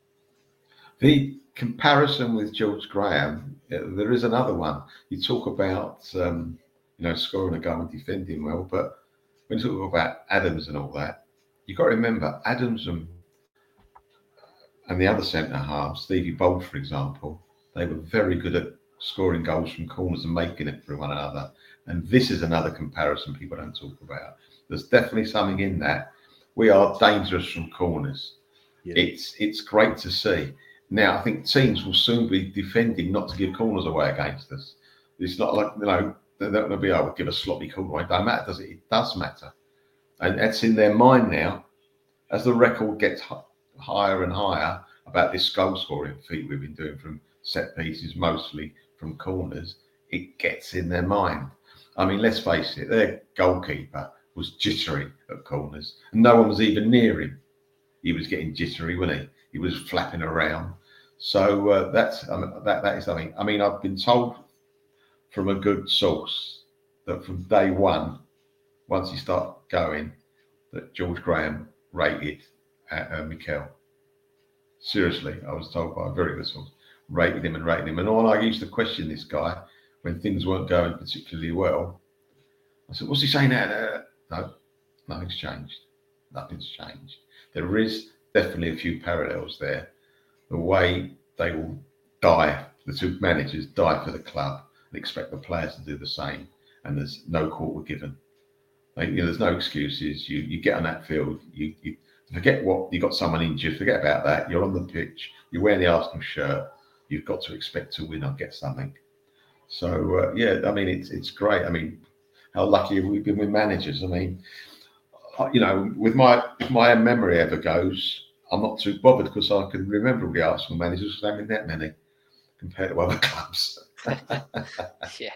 The comparison with George Graham, there is another one. You talk about, um, you know, scoring a goal and defending well, but when you talk about Adams and all that, you've got to remember Adams and, and the other centre halves, Stevie Bold, for example, they were very good at scoring goals from corners and making it for one another. And this is another comparison people don't talk about. There's definitely something in that. We are dangerous from corners. Yeah. It's it's great to see. Now, I think teams will soon be defending not to give corners away against us. It's not like, you know, they're not going to be able to give a sloppy corner away. It don't matter, does it? It does matter. And that's in their mind now. As the record gets higher and higher about this goal scoring feat we've been doing from set pieces, mostly from corners, it gets in their mind. I mean, let's face it, their goalkeeper was jittery at corners, and no one was even near him. He was getting jittery, wasn't he? He was flapping around. So uh, that's I mean, that that is something. I mean, I've been told from a good source that from day one, once you start going, that George Graham rated uh, uh, Mikel. Seriously, I was told by a very good source. Rated him and rated him. And all I used to question this guy when things weren't going particularly well. I said, what's he saying now? No, nothing's changed. Nothing's changed. There is definitely a few parallels there. The way they will die, the two managers die for the club and expect the players to do the same. And there's no quarter given. Like, you know, there's no excuses. You you get on that field, you, you forget what, you got someone injured, forget about that. You're on the pitch, you're wearing the Arsenal shirt. You've got to expect to win or get something. So, uh, yeah, I mean, it's it's great. I mean, how lucky have we been with managers? I mean, you know, with my if my memory ever goes, I'm not too bothered because I can remember the Arsenal managers because I haven't that many compared to other clubs. Yeah.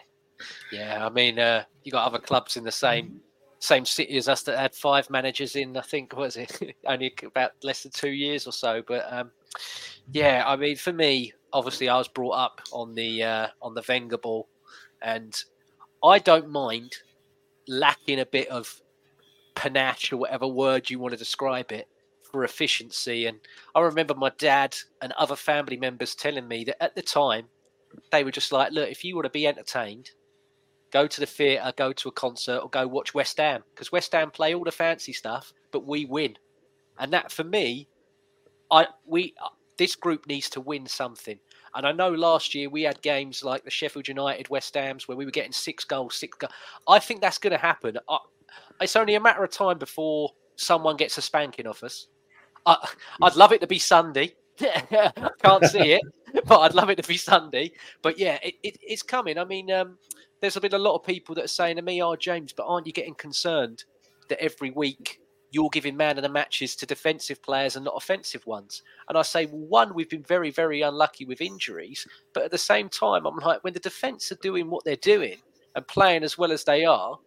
Yeah, I mean, uh, you got other clubs in the same same city as us that had five managers in, I think, what was it, only about less than two years or so. But um, yeah, I mean, for me, obviously, I was brought up on the uh, on the Wenger ball, and I don't mind lacking a bit of panache or whatever word you want to describe it for efficiency. And I remember my dad and other family members telling me that at the time they were just like, look, if you want to be entertained, go to the theatre, go to a concert, or go watch West Ham, because West Ham play all the fancy stuff, but we win. And that, for me, I we this group needs to win something. And I know last year we had games like the Sheffield United, West Ham's, where we were getting six goals, six goals. I think that's going to happen. I, it's only a matter of time before someone gets a spanking off us. I, I'd love it to be Sunday. Can't see it, but I'd love it to be Sunday. But yeah, it, it, it's coming. I mean, um, there's been a lot of people that are saying to me, oh, James, but aren't you getting concerned that every week you're giving man of the matches to defensive players and not offensive ones? And I say, well, one, we've been very, very unlucky with injuries. But at the same time, I'm like, when the defence are doing what they're doing and playing as well as they are,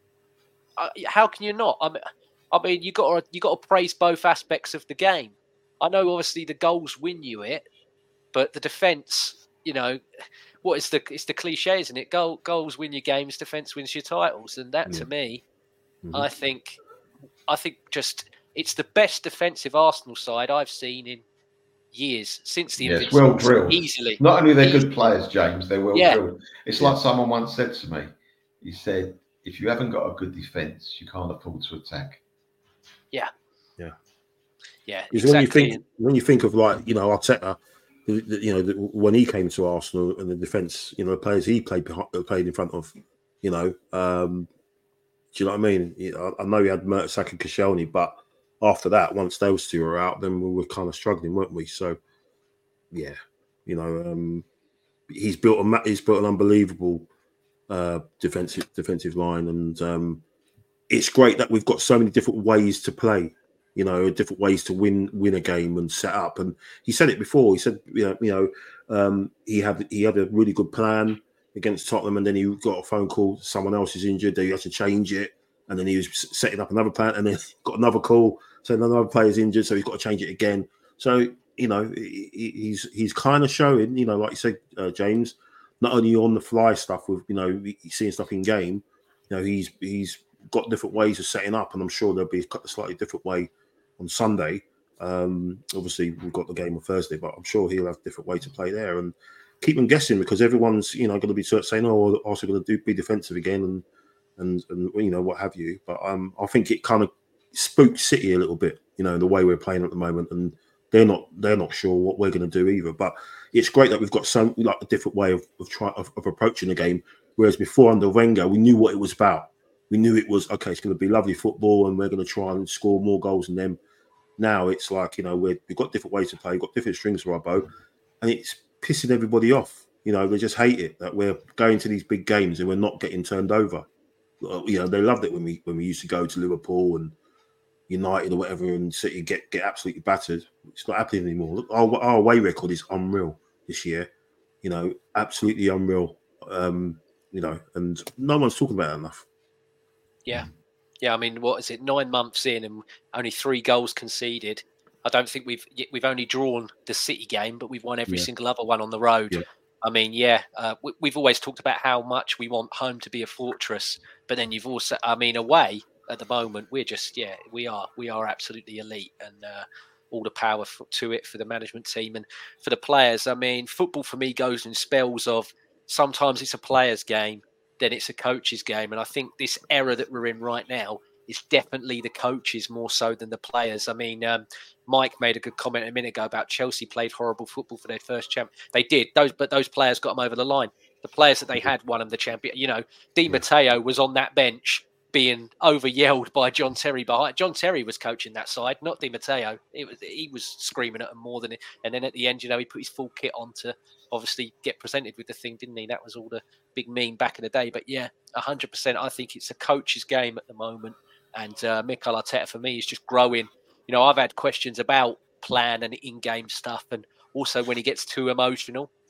uh, how can you not? I mean, I mean, you got to you got to praise both aspects of the game. I know, obviously, the goals win you it, but the defence, you know, what is the it's the cliche, isn't it? Goal, goals win your games, defence wins your titles, and that, yeah. to me, mm-hmm. I think, I think just it's the best defensive Arsenal side I've seen in years since the yes, well drilled. Easily, not only they're easily. good players, James, they're well yeah. drilled. It's yeah. like someone once said to me. He said, "If you haven't got a good defence, you can't afford to attack." Yeah, yeah, yeah. Because exactly. when you think when you think of like you know Arteta. You know, when he came to Arsenal and the defence, you know, the players he played played in front of, you know, um, do you know what I mean? I know he had Mertesacker and Koscielny, but after that, once those two were out, then we were kind of struggling, weren't we? So, yeah, you know, um, he's built a he's built an unbelievable uh, defensive defensive line, and um, it's great that we've got so many different ways to play. You know, different ways to win win a game and set up. And he said it before. He said, you know, you know, um, he had he had a really good plan against Tottenham, and then he got a phone call. Someone else is injured. They had to change it, and then he was setting up another plan, and then got another call saying another player's injured, so he's got to change it again. So you know, he, he's he's kind of showing, you know, like you said, uh, James, not only on the fly stuff with you know seeing stuff in game. You know, he's he's got different ways of setting up, and I'm sure there'll be a slightly different way on Sunday. Um, obviously, we've got the game on Thursday, but I'm sure he'll have a different way to play there and keep them guessing because everyone's, you know, going to be sort of saying, "Oh, also going to do be defensive again," and and and you know what have you. But um, I think it kind of spooked City a little bit, you know, the way we're playing at the moment, and they're not they're not sure what we're going to do either. But it's great that we've got some like a different way of of, try, of of approaching the game. Whereas before under Wenger, we knew what it was about. We knew it was okay. It's going to be lovely football, and we're going to try and score more goals than them. Now it's like, you know, we're, we've got different ways to play, we've got different strings to our bow, and it's pissing everybody off. You know, they just hate it that we're going to these big games and we're not getting turned over. You know, they loved it when we when we used to go to Liverpool and United or whatever and City get, get absolutely battered. It's not happening anymore. Look, our, our away record is unreal this year. You know, absolutely unreal. Um, you know, and no one's talking about it enough. Yeah. Yeah, I mean, what is it? Nine months in and only three goals conceded. I don't think we've we've only drawn the City game, but we've won every yeah. single other one on the road. Yeah. I mean, yeah, uh, we, we've always talked about how much we want home to be a fortress, but then you've also, I mean, away at the moment, we're just, yeah, we are we are absolutely elite, and uh, all the power for, to it for the management team and for the players. I mean, football for me goes in spells of sometimes it's a player's game, then it's a coach's game. And I think this era that we're in right now is definitely the coaches more so than the players. I mean, um, Mike made a good comment a minute ago about Chelsea played horrible football for their first champ. They did, those, but those players got them over the line. The players that they had won them the champion. You know, Di Matteo was on that bench being over-yelled by John Terry behind. John Terry was coaching that side, not Di Matteo. It was, he was screaming at them more than it. And then at the end, you know, he put his full kit on to obviously get presented with the thing, didn't he? That was all the big meme back in the day. But yeah, one hundred percent. I think it's a coach's game at the moment. And uh, Mikel Arteta, for me, is just growing. You know, I've had questions about plan and in-game stuff. And also when he gets too emotional.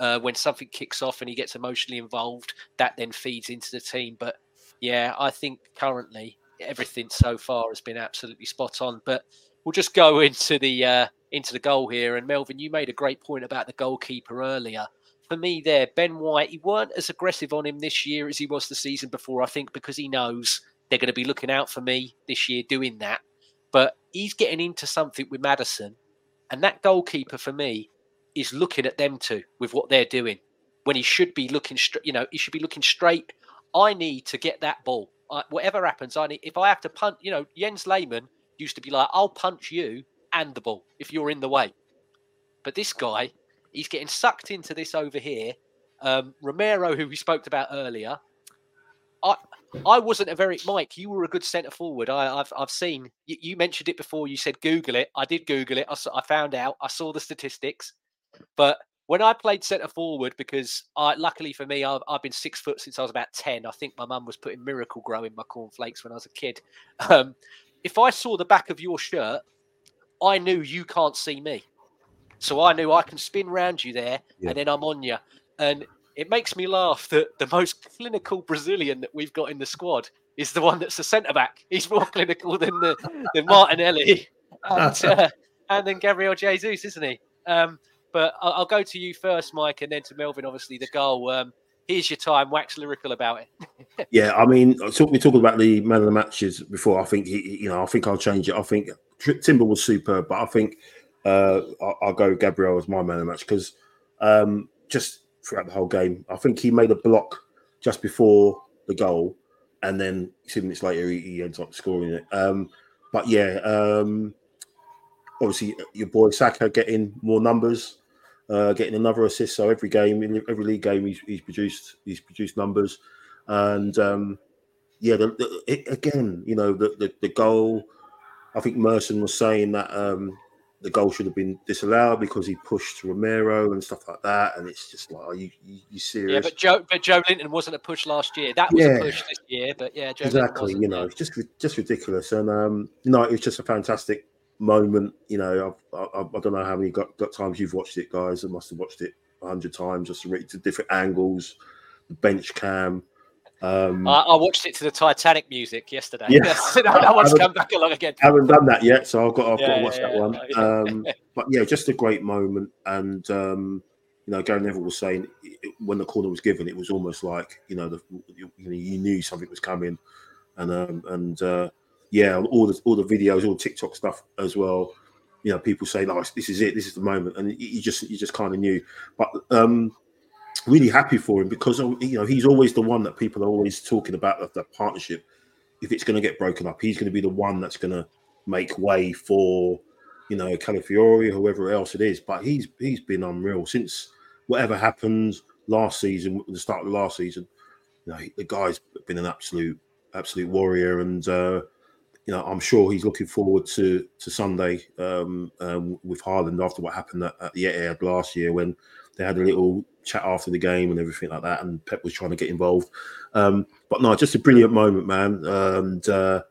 Uh, when something kicks off and he gets emotionally involved, that then feeds into the team. But yeah, I think currently everything so far has been absolutely spot on. But we'll just go into the uh, into the goal here. And Melvin, you made a great point about the goalkeeper earlier. For me there, Ben White, he weren't as aggressive on him this year as he was the season before, I think, because he knows they're going to be looking out for me this year doing that. But he's getting into something with Maddison. And that goalkeeper, for me, is looking at them two with what they're doing. When he should be looking straight, you know, he should be looking straight. I need to get that ball. I, whatever happens, I need, if I have to punt, you know, Jens Lehmann used to be like, I'll punch you and the ball if you're in the way. But this guy, he's getting sucked into this over here. Um, Romero, who we spoke about earlier, I I wasn't a very... Mike, you were a good centre forward. I, I've I've seen... You, you mentioned it before. You said Google it. I did Google it. I, I found out. I saw the statistics. But when I played centre forward, because I, luckily for me, I've, I've been six foot since I was about ten. I think my mum was putting Miracle Grow in my cornflakes when I was a kid. Um, if I saw the back of your shirt, I knew you can't see me. So I knew I can spin round you there, yeah. and then I'm on you. And it makes me laugh that the most clinical Brazilian that we've got in the squad is the one that's a centre-back. He's more clinical than the than Martinelli and, uh, and then Gabriel Jesus, isn't he? Um, but I'll, I'll go to you first, Mike, and then to Melvin, obviously, the goal. Um, here's your time. Wax lyrical about it. Yeah, I mean, so we talked about the man of the matches before. I think, he, you know, I think I'll change it. I think Timber was superb, but I think uh, I'll, I'll go Gabriel as my man of the match because um, just throughout the whole game, I think he made a block just before the goal, and then two minutes later he, he ends up scoring it. Um, but yeah, um, obviously your boy Saka getting more numbers, uh, getting another assist. So every game, in every league game, he's, he's produced he's produced numbers, and um, yeah, the, the, it, again, you know, the, the the goal. I think Merson was saying that um, the goal should have been disallowed because he pushed Romero and stuff like that, and it's just like, are you, you, you serious? Yeah, but Joe, but Joe Linton wasn't a push last year. That was yeah, a push this year, but yeah, Joe exactly. You know, yeah. it's just just ridiculous, and um, you know, it was just a fantastic moment. You know, I, I, I don't know how many got, got times you've watched it, guys. I must have watched it a hundred times just to read to different angles, the bench cam. Um, I, I watched it to the Titanic music yesterday. Yeah, that one's come back along again. I haven't done that yet, so I've got I've yeah, got to watch yeah, that one. yeah. Um, but yeah, just a great moment, and um, you know, Gary Neville was saying it, when the corner was given, it was almost like you know, the, you, know you knew something was coming, and um, and uh, yeah, all the all the videos, all the TikTok stuff as well. You know, people saying, "Oh, this is it, this is the moment," and you just you just kind of knew. But um, really happy for him because you know he's always the one that people are always talking about that, that partnership. If it's going to get broken up, he's going to be the one that's going to make way for you know Calafiori or whoever else it is. But he's he's been unreal since whatever happened last season, the start of the last season. You know, the guy's been an absolute absolute warrior, and uh, you know I'm sure he's looking forward to to Sunday um, um, with Haaland after what happened at, at the Etihad last year when they had a little chat after the game and everything like that, and Pep was trying to get involved. Um, but no, just a brilliant moment, man. And uh,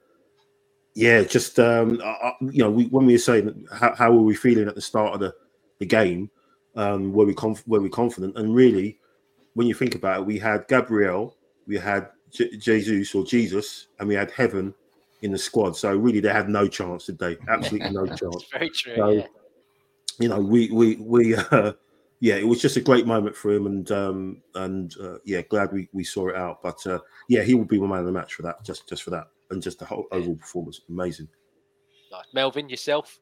yeah, just um, I, you know, we, when we were saying how, how were we feeling at the start of the, the game, um, were we conf- were we confident? And really, when you think about it, we had Gabriel, we had J- Jesus or Jesus, and we had Heaven in the squad. So really, they had no chance, did they? Absolutely no chance. Very true. So, yeah. you know, we we we. Uh, Yeah, it was just a great moment for him, and um, and uh, yeah, glad we, we saw it out. But uh, yeah, he will be my man of the match for that, just just for that, and just the whole overall performance, amazing. Nice. Melvin, yourself?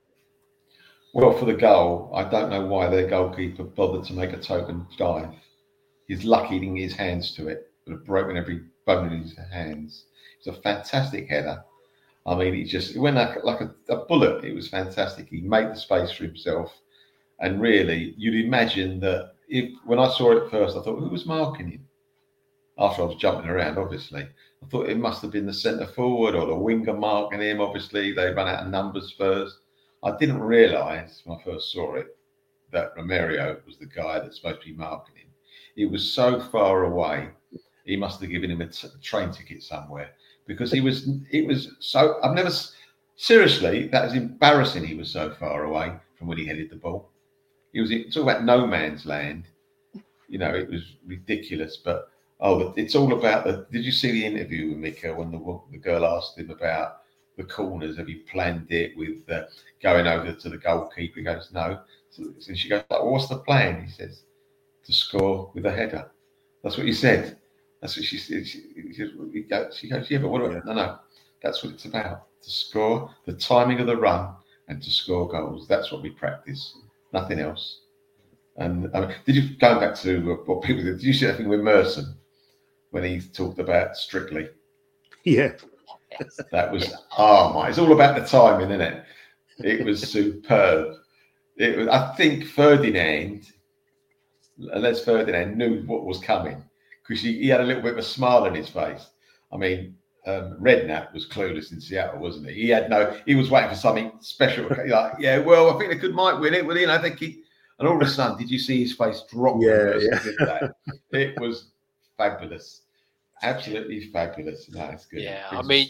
Well, for the goal, I don't know why their goalkeeper bothered to make a token dive. He's lucky he didn't get his hands to it, but have broken every bone in his hands. It's a fantastic header. I mean, he just it went like, like a, a bullet. It was fantastic. He made the space for himself. And really, you'd imagine that if when I saw it first, I thought, who was marking him? After I was jumping around, obviously. I thought it must have been the centre forward or the winger marking him. Obviously, they ran out of numbers first. I didn't realise when I first saw it that Romero was the guy that's supposed to be marking him. It was so far away, he must have given him a, t- a train ticket somewhere because he was, it was so, I've never, seriously, that was embarrassing. He was so far away from when he headed the ball. He was talking about no man's land. you know, it was ridiculous. But oh, it's all about the. Did you see the interview with Mika when the the girl asked him about the corners? Have you planned it with uh, going over to the goalkeeper? He goes, no. So, so she goes, well, what's the plan? He says, to score with a header. That's what he said. That's what she said. She, she, goes, she goes, yeah, but what? Yeah. No, no. That's what it's about. To score, the timing of the run, and to score goals. That's what we practice. Nothing else. And I mean, did you go back to what people did? Did you see that thing with Merson when he talked about Strictly? Yeah. That was, oh my, it's all about the timing, isn't it? It was superb. It was, I think Ferdinand, unless Ferdinand knew what was coming, because he, he had a little bit of a smile on his face. I mean, um, Redknapp was clueless in Seattle, wasn't he? He had no, he was waiting for something special. Like, yeah, well, I think they could might win it. Well, you know, I think he, and all of a sudden, did you see his face drop? Yeah, yeah. Did that? It was fabulous. Absolutely fabulous. No, it's good. Yeah, I mean,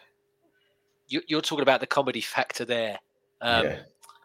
you, you're talking about the comedy factor there. Um, yeah.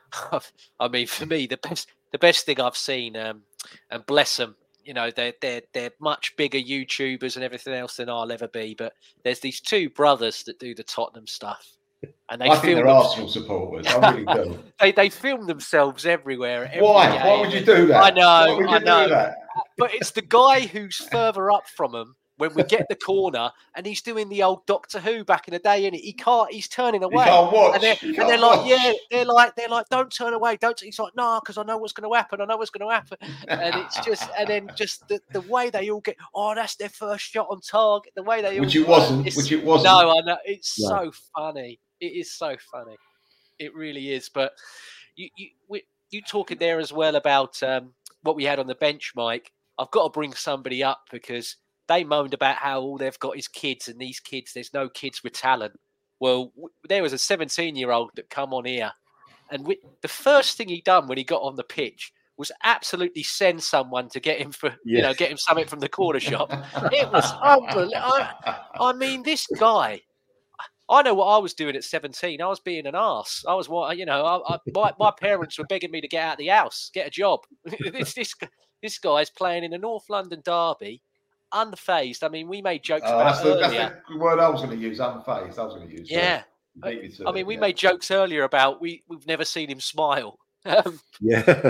I mean, for me, the best the best thing I've seen, um, and bless them, you know, they're they're they're much bigger YouTubers and everything else than I'll ever be. But there's these two brothers that do the Tottenham stuff, and they I think they're them... Arsenal supporters. I really do. they they film themselves everywhere. Every Why? game. Why would you do that? I know. Why would you I know. do that? But it's the guy who's further up from them. When we get the corner, and he's doing the old Doctor Who back in the day, and he can't, he's turning away. He can't watch. And they're, he can't and they're like, watch. yeah, they're like, they're like, don't turn away, don't. He's like, no, because I know what's going to happen. I know what's going to happen. And it's just, and then just the, the way they all get, oh, that's their first shot on target. The way they which all, it wasn't, which it wasn't. No, I know. It's no. so funny. It is so funny. It really is. But you, you, we, you talking there as well about um, what we had on the bench, Mike. I've got to bring somebody up because they moaned about how all they've got is kids, and these kids, there's no kids with talent. Well, w- there was a seventeen-year-old that come on here, and we, the first thing he done when he got on the pitch was absolutely send someone to get him for, yeah. you know, get him something from the corner shop. It was unbelievable. I, I mean, this guy. I know what I was doing at seventeen. I was being an arse. I was, you know, I, I, my my parents were begging me to get out of the house, get a job. this this this guy's playing in the North London derby. Unfazed. I mean, we made jokes oh, about that's the, earlier. That's the word I was going to use. Unfazed. I was going to use. Yeah. Uh, I, I mean, we yeah. made jokes earlier about we we've never seen him smile. Um, yeah.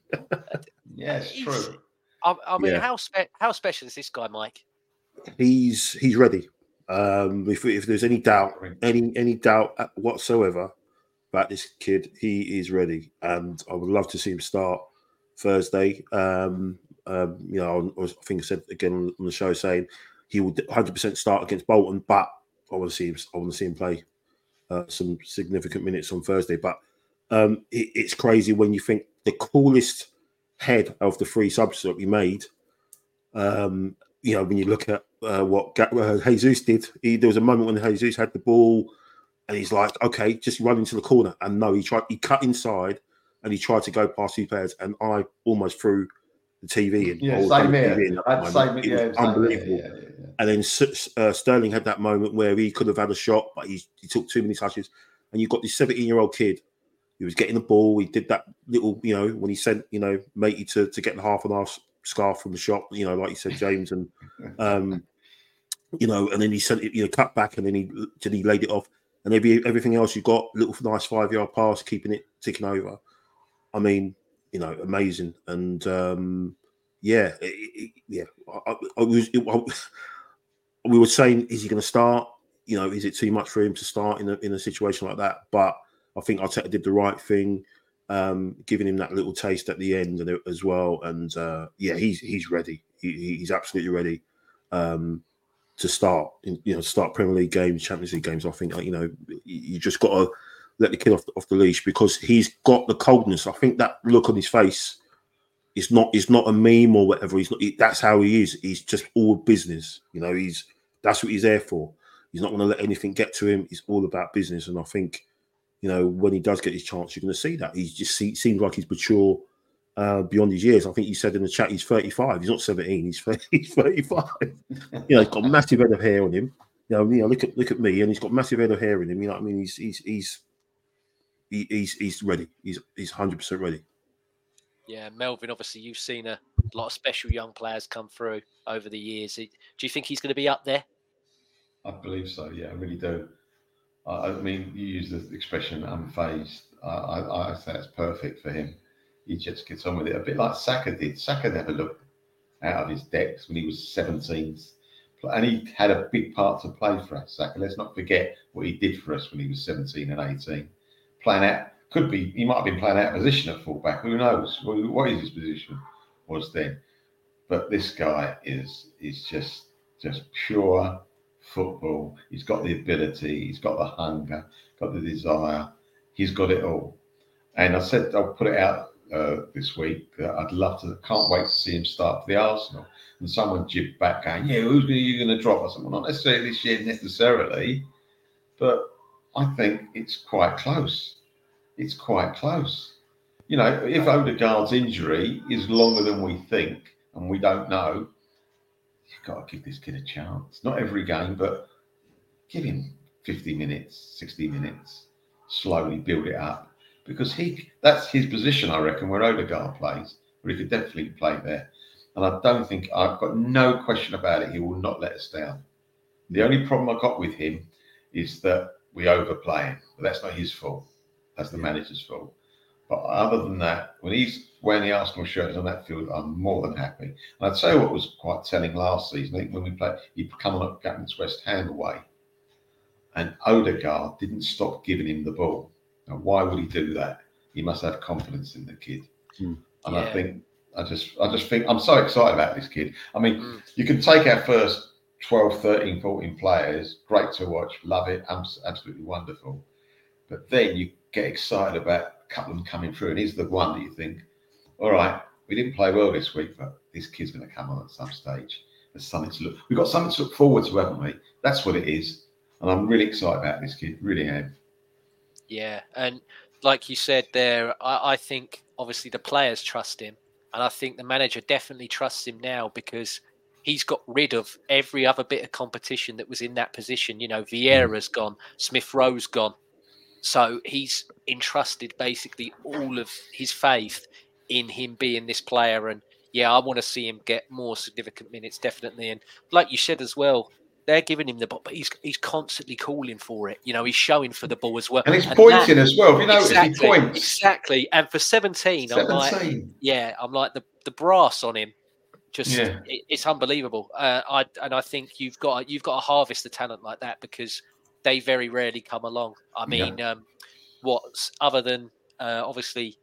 yeah, it's true. I, I mean, yeah. how spe- how special is this guy, Mike? He's he's ready. Um, if if there's any doubt, any any doubt whatsoever about this kid, he is ready, and I would love to see him start Thursday. Um, Um, you know, I, I think I said again on the show saying he would one hundred percent start against Bolton, but I want to see him. I want to see him play uh, some significant minutes on Thursday. But um, it, it's crazy when you think the coolest head of the three subs that we made. Um, you know, when you look at uh, what uh, Jesus did, he, there was a moment when Jesus had the ball, and he's like, "Okay, just run into the corner." And no, he tried. He cut inside, and he tried to go past two players, and I almost threw the T V in. Yeah, same here. I'd same, it yeah, was unbelievable. Yeah, yeah, yeah. And then uh, Sterling had that moment where he could have had a shot, but he, he took too many touches. And you've got this seventeen-year-old kid who was getting the ball. He did that little, you know, when he sent, you know, matey to, to get the half and half scarf from the shop, you know, like you said, James, and um, you know, and then he sent it, you know, cut back, and then he then he laid it off, and every everything else you got, little nice five-yard pass, keeping it ticking over. I mean, you know, amazing, and um, yeah, it, it, yeah. I, I, I was, it, I, we were saying, is he going to start? You know, is it too much for him to start in a in a situation like that? But I think Arteta did the right thing, um, giving him that little taste at the end and as well. And uh, yeah, he's he's ready. He, he's absolutely ready um, to start. In, you know, start Premier League games, Champions League games. I think you know you just got to let the kid off, off the leash because he's got the coldness. I think that look on his face is not is not a meme or whatever. He's not. He, that's how he is. He's just all business. You know, he's that's what he's there for. He's not going to let anything get to him. He's all about business. And I think, you know, when he does get his chance, you're going to see that. He just see, seems like he's mature uh, beyond his years. I think you said in the chat he's thirty-five. He's not seventeen. He's he's thirty-five. You know, he's got a massive head of hair on him. You know, you know, look at look at me, and he's got massive head of hair in him. You know what I mean? He's he's he's he, he's he's ready. He's he's one hundred percent ready. Yeah, Melvin. Obviously, you've seen a a lot of special young players come through over the years. Do you think he's going to be up there? I believe so. Yeah, I really do. I, I mean, you use the expression "unfazed." I, I, I say it's perfect for him. He just gets on with it a bit like Saka did. Saka never looked out of his depths when he was seventeen, and he had a big part to play for us. Saka, let's not forget what he did for us when he was seventeen and eighteen. Playing out, could be, he might have been playing out of position at fullback. Who knows? What is his position was then? But this guy is is just just pure football. He's got the ability. He's got the hunger. Got the desire. He's got it all. And I said I'll put it out uh, this week. Uh, I'd love to. Can't wait to see him start for the Arsenal. And someone jibbed back, going, "Yeah, who's you going to drop?" I said, "Well, not necessarily this year, necessarily, but I think it's quite close. It's quite close. You know, if Odegaard's injury is longer than we think, and we don't know, you've got to give this kid a chance. Not every game, but give him fifty minutes, sixty minutes, slowly build it up." Because he that's his position, I reckon, where Odegaard plays, where he could definitely play there. And I don't think, I've got no question about it, he will not let us down. The only problem I got with him is that we overplay him. But that's not his fault. That's the manager's fault. But other than that, when he's wearing the Arsenal shirt on that field, I'm more than happy. And I'd say what was quite telling last season, when we played, he'd come on against West Ham away, and Odegaard didn't stop giving him the ball. Now, why would he do that? He must have confidence in the kid. Mm. And yeah. I think, I just, I just think, I'm so excited about this kid. I mean, mm. you can take our first twelve, thirteen, fourteen players, great to watch, love it, absolutely wonderful. But then you get excited about a couple of them coming through, and he's the one that you think, all right, we didn't play well this week, but this kid's going to come on at some stage. There's something to look, we've got something to look forward to, haven't we? That's what it is. And I'm really excited about this kid, really am. Yeah, and like you said there, I, I think obviously the players trust him, and I think the manager definitely trusts him now because he's got rid of every other bit of competition that was in that position. You know, Vieira's gone, Smith Rowe's gone, so he's entrusted basically all of his faith in him being this player. And yeah, I want to see him get more significant minutes, definitely. And like you said as well, they're giving him the ball, but he's he's constantly calling for it. You know, he's showing for the ball as well. And he's and pointing that, as well. If you notice, exactly, he points. Exactly. And for seventeen, seventeen. I'm like, yeah, I'm like the, the brass on him. Just yeah. it, it's unbelievable. Uh, I and I think you've got you've got to harvest a talent like that because they very rarely come along. I mean, yeah. um, what's other than uh, obviously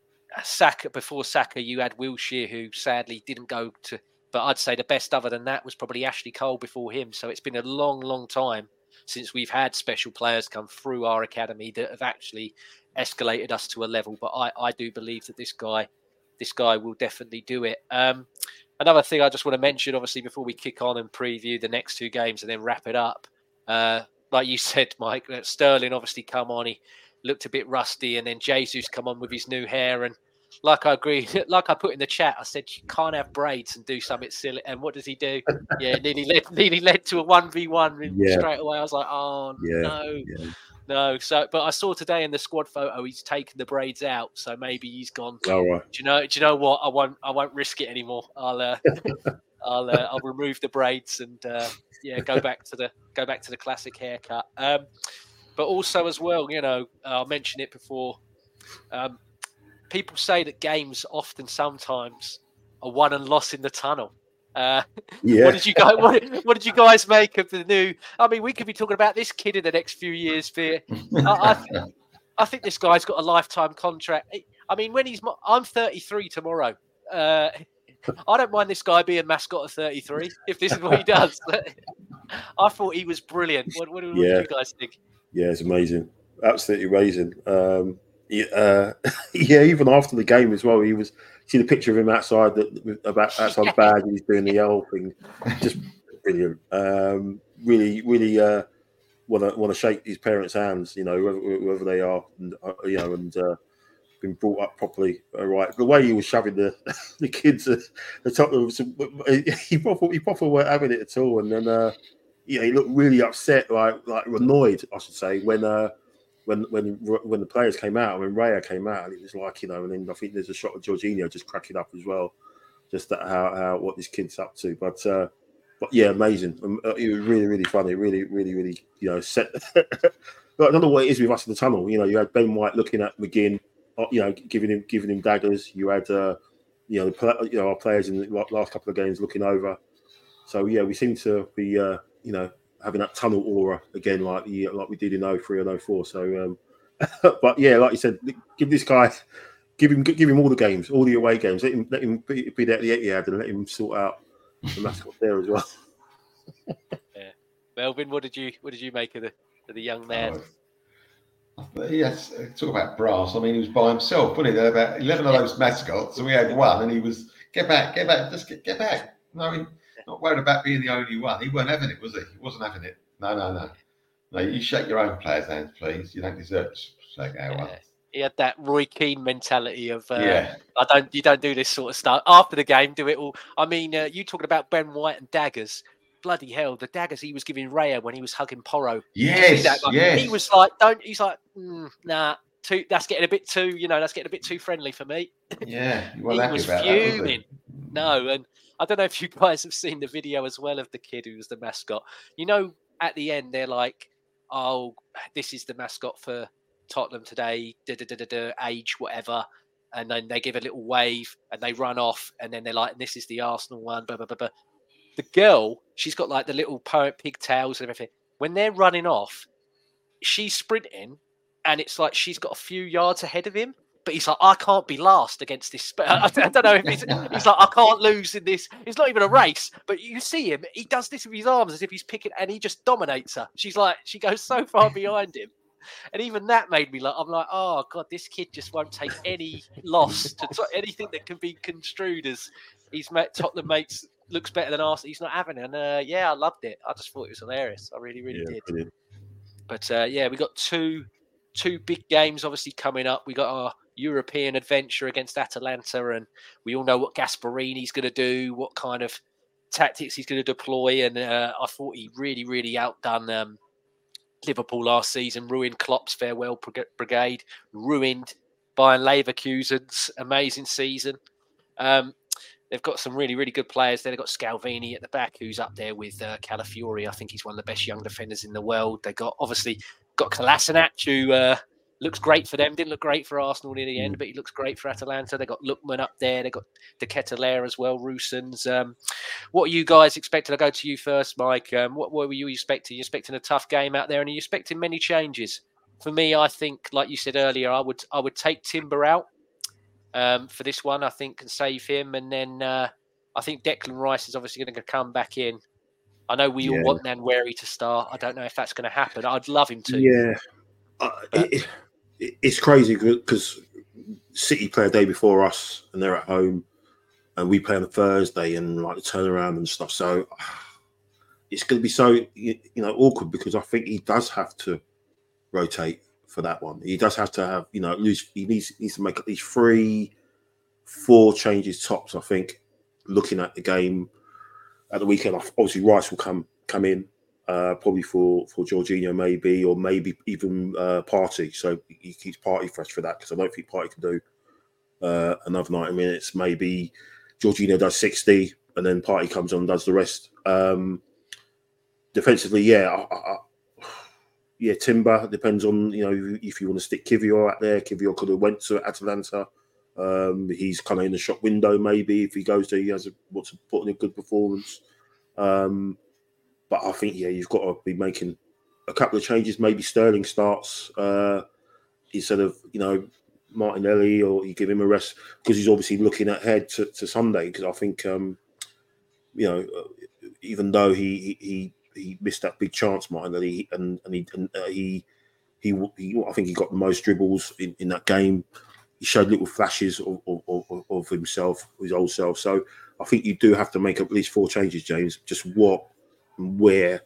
Saka before Saka, you had Wilshere, who sadly didn't go to. But I'd say the best other than that was probably Ashley Cole before him. So it's been a long, long time since we've had special players come through our academy that have actually escalated us to a level. But I, I do believe that this guy, this guy will definitely do it. Um, another thing I just want to mention, obviously, before we kick on and preview the next two games and then wrap it up. Uh, like you said, Mike, Sterling obviously come on. He looked a bit rusty, and then Jesus come on with his new hair. And like I agree, like I put in the chat, I said you can't have braids and do something silly. And what does he do? Yeah, nearly led, nearly led to a one v one yeah. straight away. I was like, oh yeah, no, yeah. no. So, but I saw today in the squad photo he's taken the braids out, so maybe he's gone. All right. Do you know? Do you know what? I won't. I won't risk it anymore. I'll. Uh, I'll. Uh, I'll remove the braids and uh, yeah, go back to the go back to the classic haircut. Um, but also as well, you know, I mentioned it before. Um, People say that games often sometimes are won and lost in the tunnel. Uh, yeah. What did you guys? What, what did you guys make of the new? I mean, we could be talking about this kid in the next few years. Fear. I, I, think, I think this guy's got a lifetime contract. I mean, when he's, I'm thirty-three tomorrow. Uh, I don't mind this guy being mascot of thirty-three if this is what he does. I thought he was brilliant. What, what, what yeah. did you guys think? Yeah, it's amazing. Absolutely amazing. Um, Uh, yeah, even after the game as well, he was. See the picture of him outside the about outside the bag, and he's doing the yell thing. Just brilliant. Um, really, really uh, want to want to shake his parents' hands. You know, whoever, whoever they are, and uh, you know, and uh, been brought up properly. Uh, right, the way he was shoving the the kids at the top of some, he probably he probably weren't having it at all. And then, uh, yeah, he looked really upset, like like annoyed, I should say, when. Uh, When when when the players came out, when Raya came out, and it was like, you know, and then I think there's a shot of Jorginho just cracking up as well, just that how, how what this kid's up to. But uh, but yeah, amazing. Um, uh, it was really really funny. Really really really you know set. But another way it is with us in the tunnel. You know, you had Ben White looking at McGinn, uh, you know, giving him giving him daggers. You had uh, you know the, you know our players in the last couple of games looking over. So yeah, we seem to be uh, you know having that tunnel aura again, like the, like we did in oh three and oh four. So, um, but yeah, like you said, give this guy. Give him, give him all the games, all the away games. Let him, let him be, be there at the Etihad and let him sort out the mascot there as well. Yeah, Melvin, what did you, what did you make of the, of the young man? Oh, yes, talk about brass. I mean, he was by himself, wasn't he? There were about eleven of those mascots, and we had one, and he was get back, get back, just get, get back. No, I mean, not worried about being the only one. He wasn't having it, was he? He wasn't having it. No, no, no. No, you shake your own players' hands, please. You don't deserve to shake our one. Yeah. He had that Roy Keane mentality of, uh, yeah. I don't, you don't do this sort of stuff after the game. Do it all. I mean, uh, you talking about Ben White and daggers? Bloody hell, the daggers he was giving Raya when he was hugging Porro. Yes, that, like, yes. He was like, don't. He's like, mm, nah, too. That's getting a bit too. You know, that's getting a bit too friendly for me. Yeah, you he was about fuming. That, no, and I don't know if you guys have seen the video as well of the kid who was the mascot. You know, at the end they're like, oh, this is the mascot for Tottenham today, da, da, da, da, da, age, whatever. And then they give a little wave and they run off. And then they're like, this is the Arsenal one, blah, blah, blah, blah. The girl, she's got like the little pigtails and everything. When they're running off, she's sprinting and it's like she's got a few yards ahead of him. But he's like, I can't be last against this. I don't know if he's, he's like, I can't lose in this. It's not even a race. But you see him, he does this with his arms as if he's picking, and he just dominates her. She's like, she goes so far behind him. And even that made me like, I'm like, oh God, this kid just won't take any loss to t- anything that can be construed as he's met Tottenham mates looks better than Arsenal. He's not having it. And uh, yeah, I loved it. I just thought it was hilarious. I really, really yeah, did. Brilliant. But uh, yeah, we got two two big games obviously coming up. We got our European adventure against Atalanta, and we all know what Gasparini's going to do, what kind of tactics he's going to deploy. And uh, I thought he really, really outdone um, Liverpool last season, ruined Klopp's farewell brigade, ruined Bayern Leverkusen's amazing season. Um, they've got some really, really good players there. They've got Scalvini at the back, who's up there with uh, Calafiori. I think he's one of the best young defenders in the world. They got obviously got Kolasinac, who uh, looks great for them. Didn't look great for Arsenal in the end, but he looks great for Atalanta. They got Lookman up there. They got De Ketelaere as well. Roosens. Um, what are you guys expecting? I'll go to you first, Mike. Um, what, what were you expecting? You expecting a tough game out there, and are you expecting many changes? For me, I think, like you said earlier, I would I would take Timber out um, for this one. I think and save him, and then uh, I think Declan Rice is obviously going to come back in. I know we yeah. all want Nwaneri to start. I don't know if that's going to happen. I'd love him to. Yeah, uh, it, it, it's crazy because City play a day before us, and they're at home, and we play on a Thursday, and like the turnaround and stuff. So it's going to be so you, you know awkward because I think he does have to rotate for that one. He does have to have you know lose. He needs needs to make at least three, four changes tops. I think looking at the game. At the weekend, obviously Rice will come come in, uh, probably for for Jorginho maybe, or maybe even uh, Partey. So he keeps Partey fresh for that because I don't think Partey can do uh, another ninety minutes. Maybe Jorginho does sixty, and then Partey comes on and does the rest. Um, defensively, yeah, I, I, yeah, Timber depends on you know if you want to stick Kivior out there. Kivior could have went to Atalanta. Um, he's kind of in the shop window, maybe if he goes there, he has a, wants to put in a good performance. Um, but I think, yeah, you've got to be making a couple of changes. Maybe Sterling starts uh, instead of, you know, Martinelli, or you give him a rest because he's obviously looking ahead to, to Sunday. Because I think, um, you know, even though he he he missed that big chance, Martinelli, and and he and, uh, he, he he I think he got the most dribbles in, in that game. He showed little flashes of, of, of, of himself, his old self. So I think you do have to make at least four changes, James. Just what and where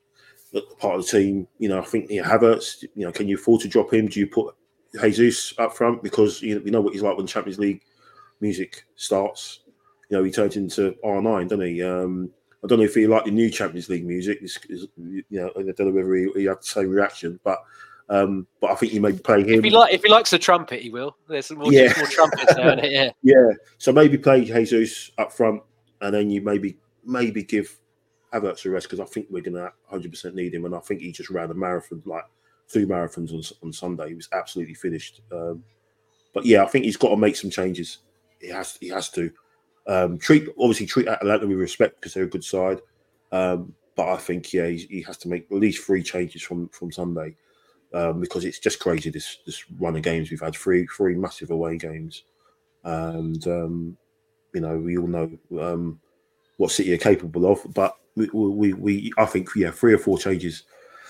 part of the team. You know, I think you know, Havertz. You know, can you afford to drop him? Do you put Jesus up front because you know, we know what he's like when Champions League music starts. You know, he turns into R nine, doesn't he? Um, I don't know if he like the new Champions League music. It's, it's, you know, I don't know whether he, he had the same reaction, but Um, but I think you maybe play him. If he like, if he likes the trumpet, he will. There's some more, Yeah. more trumpets now, isn't it? Yeah. Yeah. So maybe play Jesus up front, and then you maybe maybe give Havertz a rest, because I think we're going to one hundred percent need him, and I think he just ran a marathon, like two marathons on, on Sunday. He was absolutely finished. Um, but yeah, I think he's got to make some changes. He has. He has to um, treat obviously treat Atalanta with respect, because they're a good side. Um, but I think yeah, he, he has to make at least three changes from from Sunday. Um, because it's just crazy, this this run of games we've had, three three massive away games, and um, you know we all know um, what City are capable of. But we, we we I think yeah, three or four changes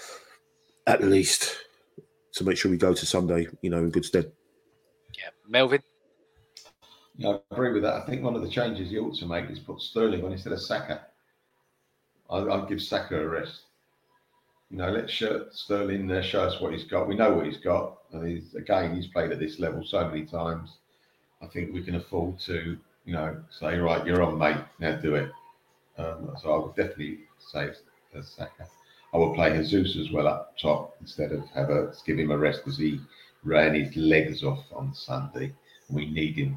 at least to make sure we go to Sunday, you know, in good stead. Yeah, Melvin. Yeah, I agree with that. I think one of the changes you ought to make is put Sterling on instead of Saka. I'd, I'd give Saka a rest. You know, let Sterling uh, show us what he's got. We know what he's got. And he's, again, he's played at this level so many times. I think we can afford to, you know, say, right, you're on, mate. Now do it. Um, so I would definitely say uh, Saka. I would play Jesus as well up top instead of Havertz. Give him a rest, because he ran his legs off on Sunday. We need him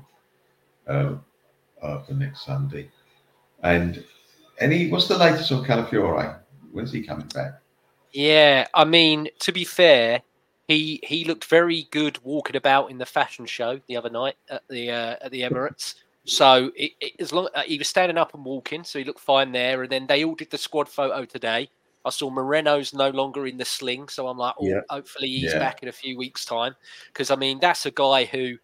um, uh, for next Sunday. And any, what's the latest on Calafiore? When's he coming back? Yeah, I mean, to be fair, he he looked very good walking about in the fashion show the other night at the uh, at the Emirates. So it, it, as long uh, he was standing up and walking, so he looked fine there. And then they all did the squad photo today. I saw Moreno's no longer in the sling, so I'm like, oh, Yeah. hopefully he's Yeah. back in a few weeks' time. Because I mean, that's a guy who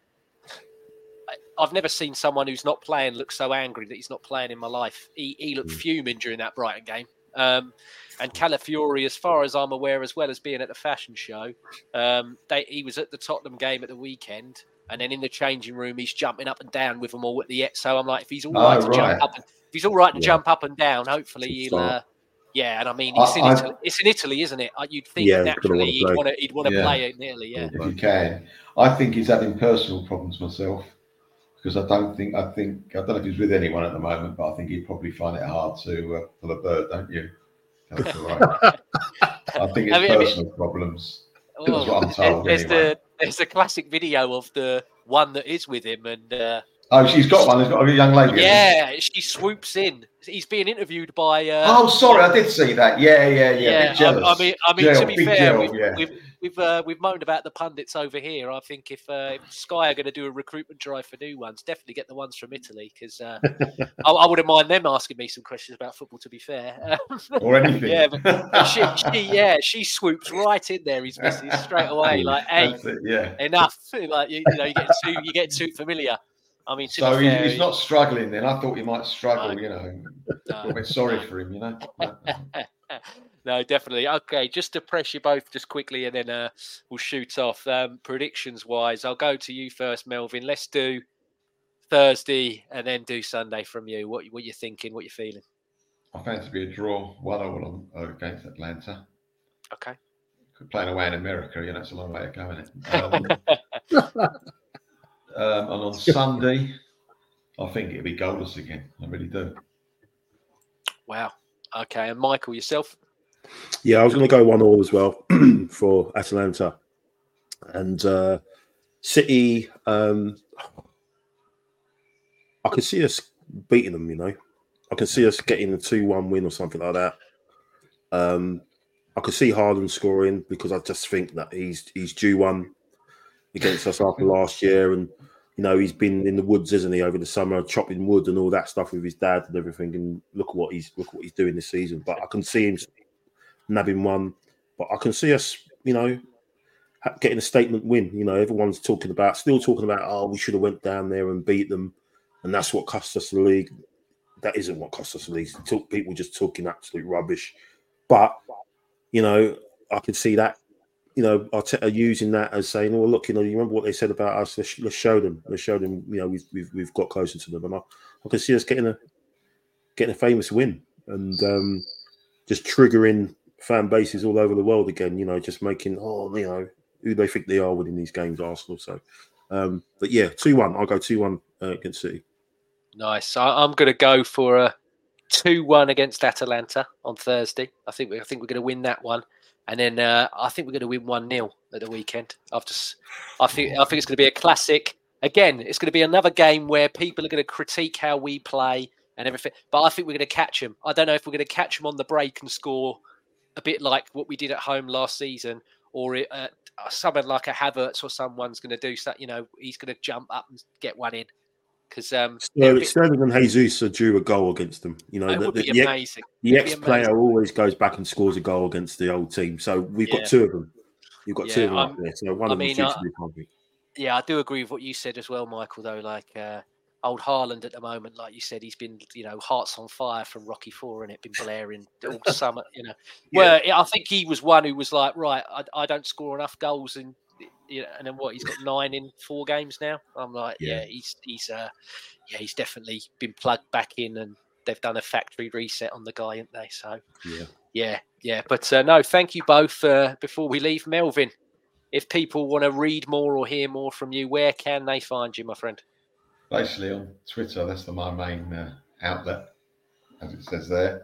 I, I've never seen someone who's not playing look so angry that he's not playing in my life. He he looked Mm. fuming during that Brighton game. Um, and Calafiore, as far as I'm aware, as well as being at the fashion show, um, they, he was at the Tottenham game at the weekend, and then in the changing room, he's jumping up and down with them all at the end. So I'm like, if he's all Oh, right to right. jump up, and, if he's all right to Yeah. jump up and down, hopefully Should he'll. start. Uh, yeah, and I mean, it's in I- I- Italy, it's in Italy, isn't it? You'd think Yeah, he's gonna naturally wanna he'd play. want to he'd want to Yeah. play it in Italy. Yeah, If you can. I think he's having personal problems myself, because I don't think, I think, I don't know if he's with anyone at the moment, but I think he'd probably find it hard to uh, pull a bird, don't you? That's all right. I think it's I mean- I mean- personal problems. That's Oh, what I'm told there's anyway. the there's a classic video of the one that is with him, and uh, Oh, she's got one. There's got a young lady. yeah, she swoops in. He's being interviewed by. Uh, Oh, sorry, I did see that. Yeah, yeah, yeah. yeah. Bit jealous. I, I mean, I mean, Gel, to be big fair, gel, we've yeah. we've we've, uh, we've moaned about the pundits over here. I think if, uh, if Sky are going to do a recruitment drive for new ones, definitely get the ones from Italy, because uh, I, I wouldn't mind them asking me some questions about football. To be fair, Or anything. yeah, but, but she, she, yeah, she swoops right in there. His missus straight away, like, hey, That's it, yeah. enough. Like you, you know, you get too you get too familiar. I mean, to So be he, fair, he's not struggling then. I thought he might struggle, No. you know. No, I'm a bit sorry no. for him, you know. No, definitely. Okay, just to press you both just quickly, and then uh, we'll shoot off. Um, predictions wise, I'll go to you first, Melvin. Let's do Thursday and then do Sunday from you. What what you thinking? What you feeling? I fancy to be a draw, one all against Atlanta. Okay. Playing away in America, you know, it's a long way to go, isn't it? Um, um, and on Sunday, I think it'll be goalless again. I really do. Wow. Okay, and Michael, yourself? Yeah, I was going to go one all as well for Atalanta, and uh, City. Um, I can see us beating them. You know, I can see us getting a two-one win or something like that. Um, I could see Haaland scoring, because I just think that he's he's due one against us after last year, and you know he's been in the woods, isn't he, over the summer, chopping wood and all that stuff with his dad and everything. And look at what he's look at what he's doing this season. But I can see him nabbing one. But I can see us, you know, ha- getting a statement win. You know, everyone's talking about, still talking about, oh, we should have went down there and beat them, and that's what cost us the league. That isn't what cost us the league. Talk, people just talking absolute rubbish. But you know, I can see that. You know, Arteta using that as saying, "Oh, look, you know, you remember what they said about us? Let's, let's show them. Let's show them. You know, we've we've, we've got closer to them." And I, I can see us getting a getting a famous win, and um, just triggering fan bases all over the world again. You know, just making, oh, you know, who they think they are winning these games, Arsenal. So, um, but yeah, two one. I'll go two one uh, against City. Nice. I, I'm going to go for a two one against Atalanta on Thursday. I think we, I think we're going to win that one. And then uh, I think we're going to win one nil at the weekend. I've just, I think, I think it's going to be a classic. Again, it's going to be another game where people are going to critique how we play and everything. But I think we're going to catch them. I don't know if we're going to catch them on the break and score a bit like what we did at home last season, or it, uh, someone like a Havertz or someone's going to do something. You know, he's going to jump up and get one in. Because um, Sterling, Sterling and Jesus are due a goal against them. You know, it the, would the, be the, amazing. the ex-player always goes back and scores a goal against the old team. So we've got yeah. two of them. You've got yeah, two of them I'm, up there. So one I of them mean, shoots uh, the country. Yeah, I do agree with what you said as well, Michael. Though, like uh, old Haaland at the moment, like you said, he's been, you know, hearts on fire from Rocky Four, and it been blaring all summer. You know, yeah. well, I think he was one who was like, right, I, I don't score enough goals in. You know, and then what? He's got nine in four games now. I'm like, yeah, yeah he's he's uh, yeah, he's definitely been plugged back in, and they've done a factory reset on the guy, haven't they? So yeah, yeah, yeah. But uh, no, thank you both. Uh, before we leave, Melvin, if people want to read more or hear more from you, where can they find you, my friend? Basically on Twitter. That's the, my main uh, outlet, as it says there.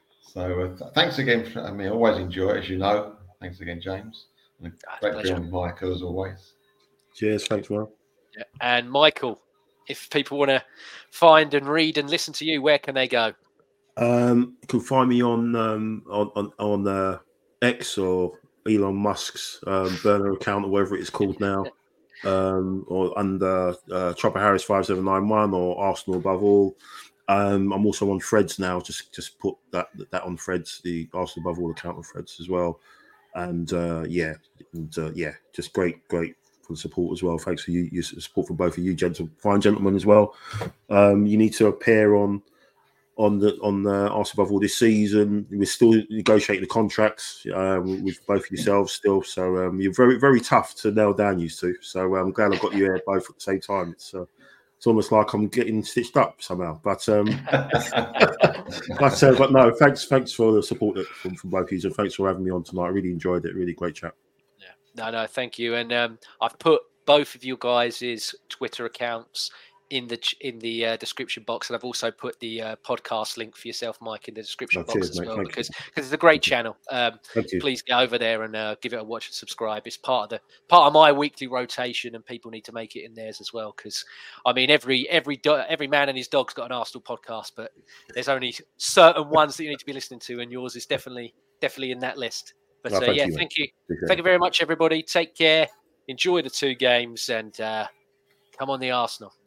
So uh, th- thanks again. For, I mean, I always enjoy it, as you know. Thanks again, James. And great to be on with Michael, as always. Cheers. Thanks, Will. Yeah. And Michael, if people want to find and read and listen to you, where can they go? Um, you can find me on um, on on, on uh, X or Elon Musk's um, burner account, or whatever it's called now, um, or under uh, Chopper Harris five seven nine one or Arsenal Above All. Um, I'm also on Threads now. Just just put that that on Threads, the Arsenal Above All account on Threads as well. And uh, yeah, and uh, yeah, just great, great for the support as well. Thanks for you, your support for both of you, gentlemen, fine gentlemen as well. Um, you need to appear on on the on the Arsenal Above All this season. We're still negotiating the contracts uh, with both of yourselves still, so um, you're very, very tough to nail down, you two. So uh, I'm glad I got you here both at the same time. It's uh, it's almost like I'm getting stitched up somehow, but um, but, uh, but no, thanks, thanks for the support from, from both of you, and thanks for having me on tonight. I really enjoyed it. Really great chat. Yeah, no, no, thank you. And um, I've put both of you guys' Twitter accounts in the in the uh, description box, and I've also put the uh, podcast link for yourself, Mike, in the description oh, box cheers, as mate. well, Thank because because it's a great channel. Um, please get over there and uh, give it a watch and subscribe. It's part of the part of my weekly rotation, and people need to make it in theirs as well. Because I mean, every every do- every man and his dog's got an Arsenal podcast, but there's only certain ones that you need to be listening to, and yours is definitely definitely in that list. But oh, uh, yeah, you, thank you, Appreciate thank you very much, everybody. Take care, enjoy the two games, and uh, come on the Arsenal.